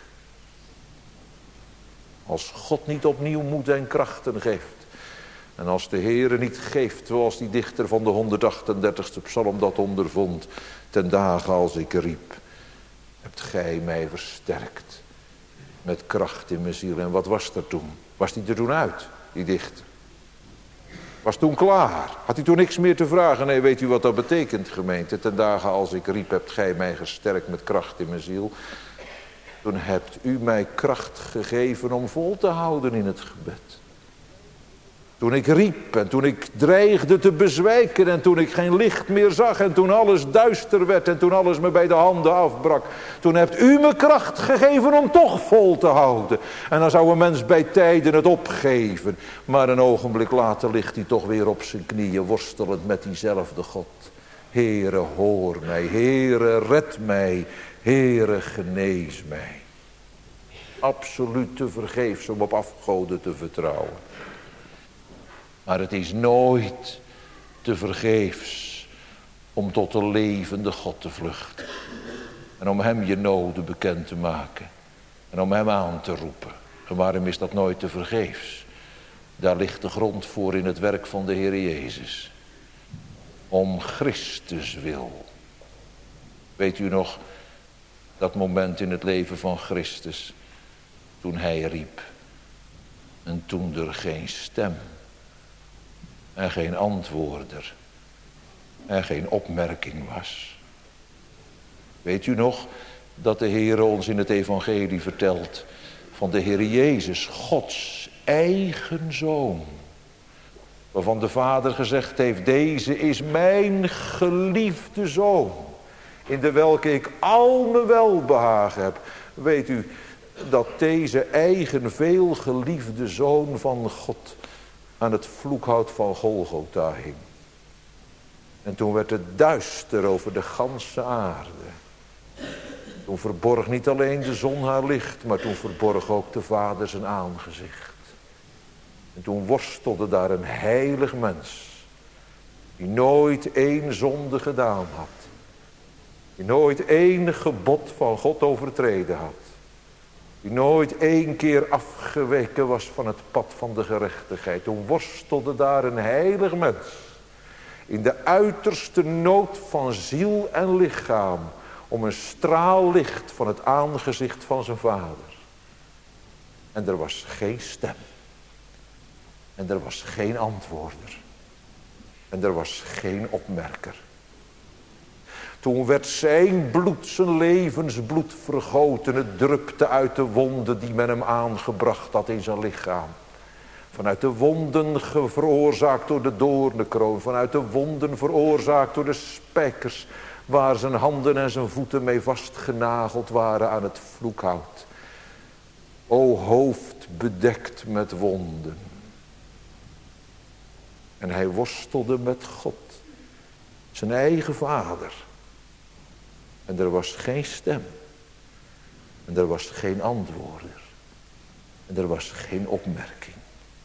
Als God niet opnieuw moed en krachten geeft. En als de Heere niet geeft, zoals die dichter van de 138e psalm dat ondervond. Ten dagen als ik riep. Hebt gij mij versterkt. Met kracht in mijn ziel. En wat was er toen? Was die er toen uit, die dichter? Was toen klaar? Had hij toen niks meer te vragen? Nee, weet u wat dat betekent, gemeente? Ten dagen als ik riep, hebt gij mij gesterkt met kracht in mijn ziel. Toen hebt u mij kracht gegeven om vol te houden in het gebed. Toen ik riep en toen ik dreigde te bezwijken en toen ik geen licht meer zag en toen alles duister werd en toen alles me bij de handen afbrak. Toen hebt u me kracht gegeven om toch vol te houden. En dan zou een mens bij tijden het opgeven. Maar een ogenblik later ligt hij toch weer op zijn knieën worstelend met diezelfde God. Heere, hoor mij. Heere, red mij. Heere, genees mij. Absoluut te vergeefs om op afgoden te vertrouwen. Maar het is nooit te vergeefs om tot de levende God te vluchten. En om hem je noden bekend te maken. En om hem aan te roepen. En waarom is dat nooit te vergeefs? Daar ligt de grond voor in het werk van de Heer Jezus. Om Christus wil. Weet u nog dat moment in het leven van Christus. Toen hij riep. En toen er geen stem. En geen antwoorder. En geen opmerking was. Weet u nog dat de Heer ons in het evangelie vertelt. Van de Heer Jezus, Gods eigen Zoon. Waarvan de Vader gezegd heeft, deze is mijn geliefde Zoon. In de welke ik al mijn welbehagen heb. Weet u dat deze eigen veelgeliefde Zoon van God aan het vloekhout van Golgotha hing. En toen werd het duister over de ganse aarde. Toen verborg niet alleen de zon haar licht, maar toen verborg ook de Vader zijn aangezicht. En toen worstelde daar een heilig mens, die nooit één zonde gedaan had. Die nooit één gebod van God overtreden had. Die nooit één keer afgeweken was van het pad van de gerechtigheid. Toen worstelde daar een heilig mens. In de uiterste nood van ziel en lichaam. Om een straal licht van het aangezicht van zijn Vader. En er was geen stem. En er was geen antwoorder. En er was geen opmerker. Toen werd zijn bloed, zijn levensbloed vergoten. Het drupte uit de wonden die men hem aangebracht had in zijn lichaam. Vanuit de wonden veroorzaakt door de doornenkroon. Vanuit de wonden veroorzaakt door de spijkers. Waar zijn handen en zijn voeten mee vastgenageld waren aan het vloekhout. O hoofd bedekt met wonden. En hij worstelde met God. Zijn eigen Vader. En er was geen stem. En er was geen antwoorder. En er was geen opmerking.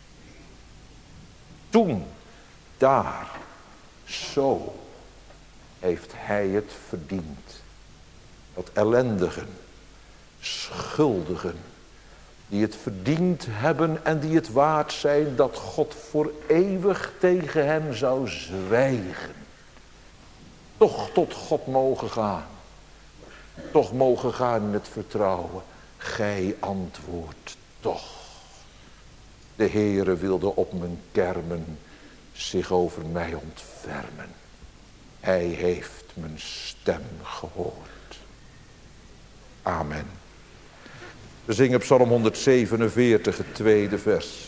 Toen, daar, zo, heeft hij het verdiend. Dat ellendigen, schuldigen, die het verdiend hebben en die het waard zijn dat God voor eeuwig tegen hen zou zwijgen. Toch tot God mogen gaan. Toch mogen gaan in het vertrouwen. Gij antwoordt toch. De Heere wilde op mijn kermen zich over mij ontfermen. Hij heeft mijn stem gehoord. Amen. We zingen Psalm 147, het tweede vers.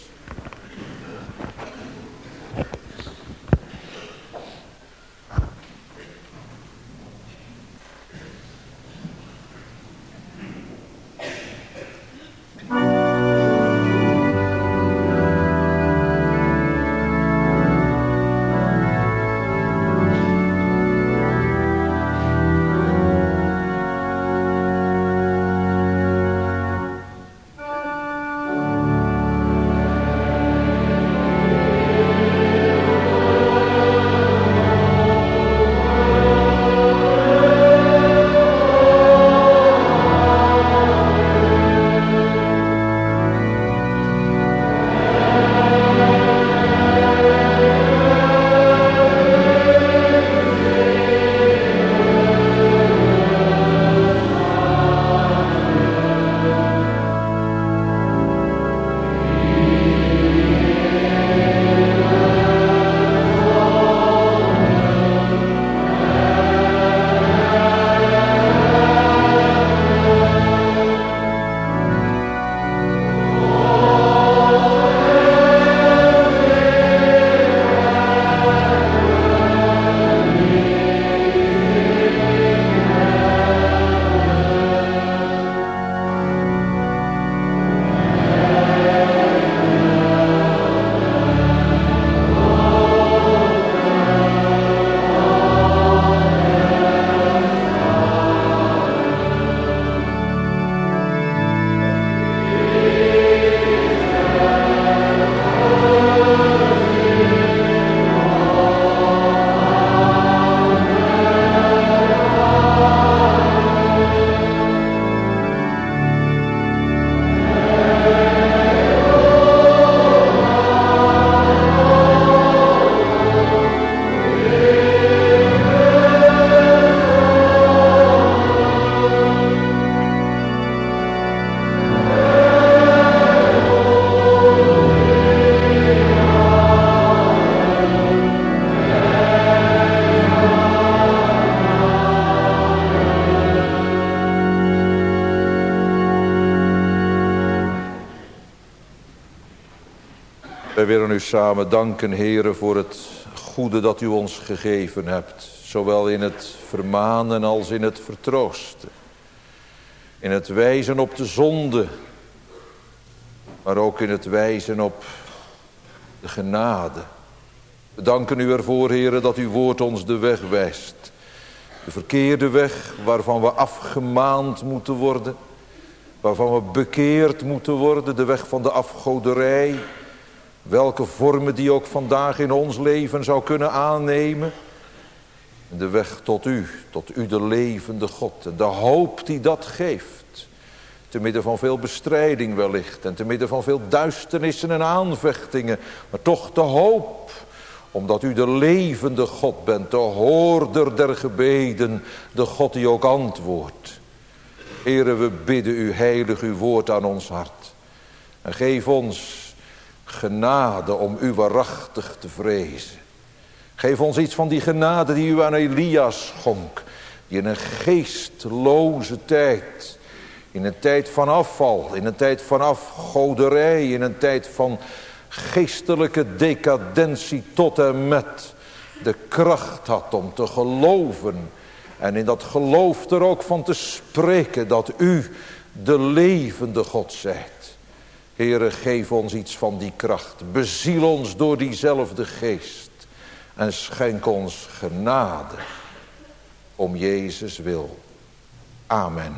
Wij willen u samen danken, Heere, voor het goede dat u ons gegeven hebt. Zowel in het vermanen als in het vertroosten. In het wijzen op de zonde. Maar ook in het wijzen op de genade. We danken u ervoor, Heere, dat uw woord ons de weg wijst. De verkeerde weg waarvan we afgemaand moeten worden. Waarvan we bekeerd moeten worden. De weg van de afgoderij. Welke vormen die ook vandaag in ons leven zou kunnen aannemen. En de weg tot u de levende God. En de hoop die dat geeft. Te midden van veel bestrijding wellicht. En te midden van veel duisternissen en aanvechtingen. Maar toch de hoop. Omdat u de levende God bent. De hoorder der gebeden. De God die ook antwoordt. Heere, we bidden u, heilig uw woord aan ons hart. En geef ons genade om u waarachtig te vrezen. Geef ons iets van die genade die u aan Elia schonk. Die in een geestloze tijd. In een tijd van afval. In een tijd van afgoderij. In een tijd van geestelijke decadentie tot en met. De kracht had om te geloven. En in dat geloof er ook van te spreken dat u de levende God zijt. Heere, geef ons iets van die kracht. Beziel ons door diezelfde geest. En schenk ons genade. Om Jezus wil. Amen.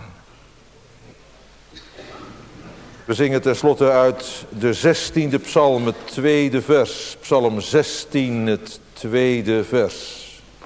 We zingen tenslotte uit de 16e psalm, het 2e vers. Psalm 16, het 2e vers.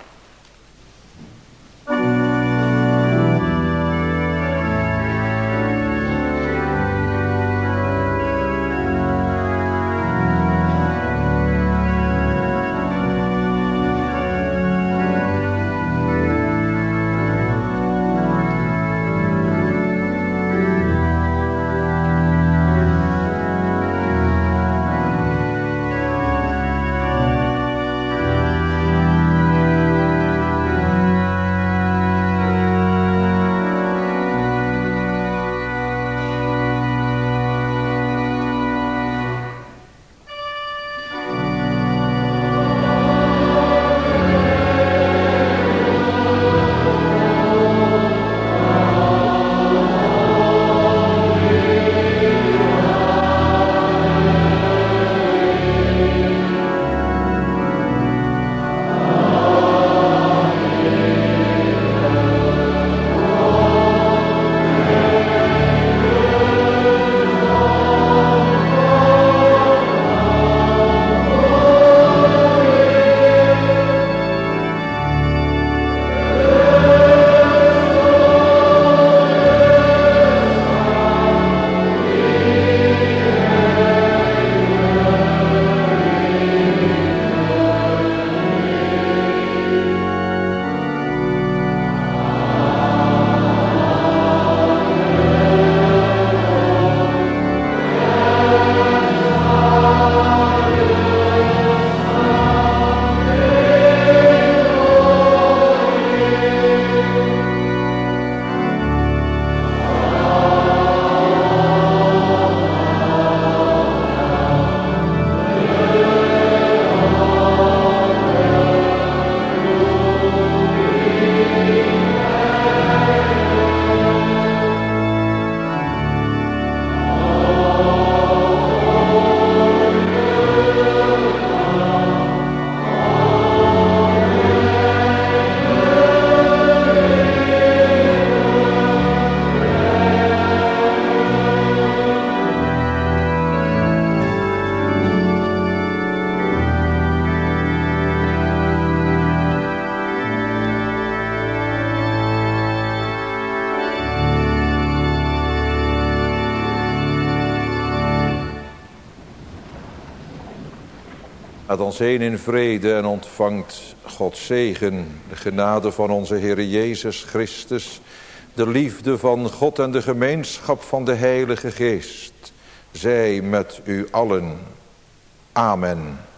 Gaat ons heen in vrede en ontvangt Gods zegen, de genade van onze Heere Jezus Christus, de liefde van God en de gemeenschap van de Heilige Geest, zij met u allen. Amen.